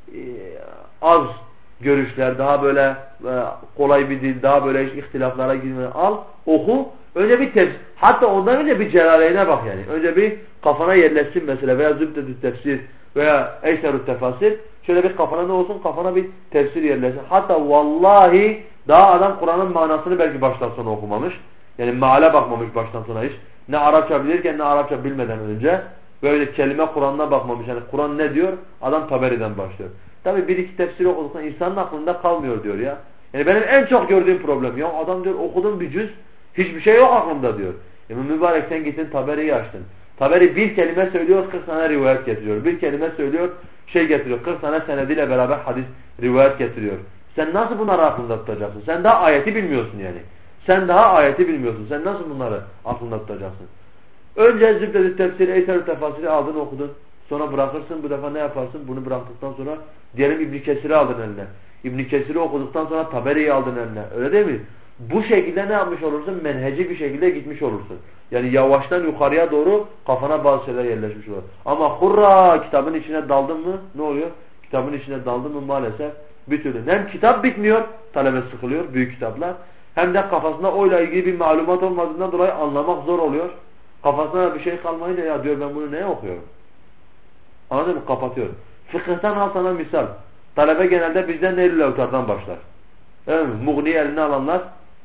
az görüşler, daha böyle kolay bir dil, daha böyle ihtilaflara girmeden al, oku. Önce bir tefsir. Hatta ondan önce bir Celaleyn'e bak yani. Önce bir kafana yerleşsin mesela veya Zübdetü Tefsir veya Eyserut Tefasir. Şöyle bir kafana ne olsun? Kafana bir tefsir yerleşsin. Hatta vallahi daha adam Kur'an'ın manasını belki baştan sona okumamış. Yani meale bakmamış baştan sona hiç. Ne Arapça bilirken ne Arapça bilmeden önce. Böyle kelime Kur'an'ına bakmamış. Yani Kur'an ne diyor? Adam Taberi'den başlıyor. Tabi bir iki tefsiri okuduktan insanın aklında kalmıyor diyor ya. Yani benim en çok gördüğüm problem. Ya adam diyor okudum bir cüz. Hiçbir şey yok aklımda diyor. Mübarek sen gittin Taberi'yi açtın. Taberi bir kelime söylüyor 40 tane rivayet getiriyor. Bir kelime söylüyor getiriyor. 40 tane senediyle beraber hadis rivayet getiriyor. Sen nasıl bunları aklında tutacaksın? Sen daha ayeti bilmiyorsun yani. Sen daha ayeti bilmiyorsun. Sen nasıl bunları aklında tutacaksın? Önce Zübdetü Tefsiri, Eyserut Tefasir'i aldın okudun. Sonra bırakırsın. Bu defa ne yaparsın? Bunu bıraktıktan sonra diyelim İbn Kesir'i aldın eline. İbn Kesir'i okuduktan sonra Taberi'yi aldın eline. Öyle değil mi? Bu şekilde ne yapmış olursun? Menheci bir şekilde gitmiş olursun. Yani yavaştan yukarıya doğru kafana bazı şeyler yerleşmiş olur. Ama hurra kitabın içine daldın mı ne oluyor? Kitabın içine daldın mı maalesef bir türlü. Hem kitap bitmiyor, talebe sıkılıyor büyük kitaplar. Hem de kafasında oyla ilgili bir malumat olmadığından dolayı anlamak zor oluyor. Kafasına bir şey kalmayınca ya diyor ben bunu neye okuyorum? Anladın mı? Kapatıyor. Fıkıhtan al sana misal. Talebe genelde bizden Neylül Evtar'dan başlar. Evet mi? Mughni eline alanlar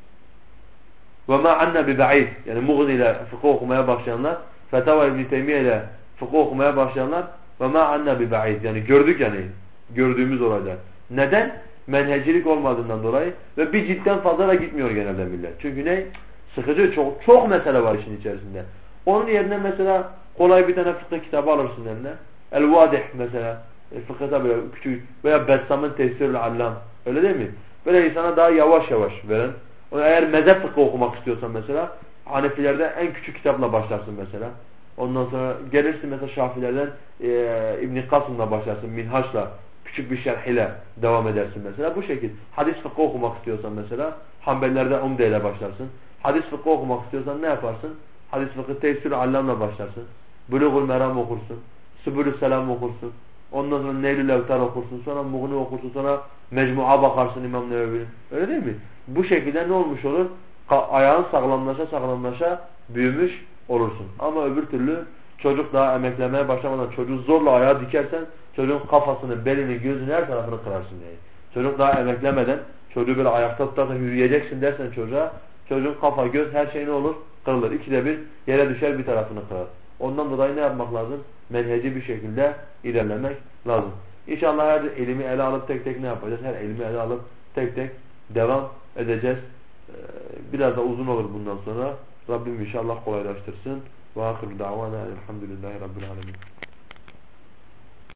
وَمَا عَنَّا بِبَعِيدٍ yani Mughni ile fıkıh okumaya başlayanlar, Fetava İbn-i Teymiye ile fıkıh okumaya başlayanlar وَمَا عَنَّا بِبَعِيدٍ yani gördük yani gördüğümüz olaylar. Neden? Menhecilik olmadığından dolayı ve bir ciltten fazla da gitmiyor genelde millet. Çünkü ne? Sıkıcı çok mesele var işin içerisinde. Onun yerine mesela kolay bir tane fıkıh kitabı alırsın eline. El-Vadih mesela fıkıhta böyle küçük veya Bessam'ın Tesirül Allam öyle değil mi? Böyle insana daha yavaş yavaş veren. Eğer mezhep fıkıh okumak istiyorsan mesela Hanefilerde en küçük kitapla başlarsın mesela. Ondan sonra gelirsin mesela Şafilerden İbn Kasım'la başlarsın. Minhaç'la küçük bir şerhiyle devam edersin mesela. Bu şekilde. Hadis fıkıh okumak istiyorsan mesela Hanbelilerde Umde ile başlarsın. Hadis fıkıh okumak istiyorsan ne yaparsın? Hadis fıkıh Tesirül Allam'la başlarsın. Buluğul Meram okursun. Sübülü Selam okursun. Ondan sonra Neylül Evtar okursun, sonra Muğni okursun, sonra Mecmu'a bakarsın İmam Nevevi'nin. Öyle değil mi? Bu şekilde ne olmuş olur? Ayağın sağlamlaşa büyümüş olursun. Ama öbür türlü çocuk daha emeklemeye başlamadan çocuğu zorla ayağa dikersen çocuğun kafasını, belini, gözünü, her tarafını kırarsın yani. Çocuk daha emeklemeden çocuğu böyle ayakta tutarsan yürüyeceksin dersen çocuğa, çocuğun kafa, göz, her şey ne olur? Kırılır. İkide bir yere düşer, bir tarafını kırar. Ondan dolayı ne yapmak lazım? Menheci bir şekilde ilerlemek lazım. İnşallah her elimi ele alıp tek tek ne yapacağız? Her elimi ele alıp tek tek devam edeceğiz. Biraz da uzun olur bundan sonra. Rabbim inşallah kolaylaştırsın. Ve ahiru davana elhamdülillahi rabbil alemin.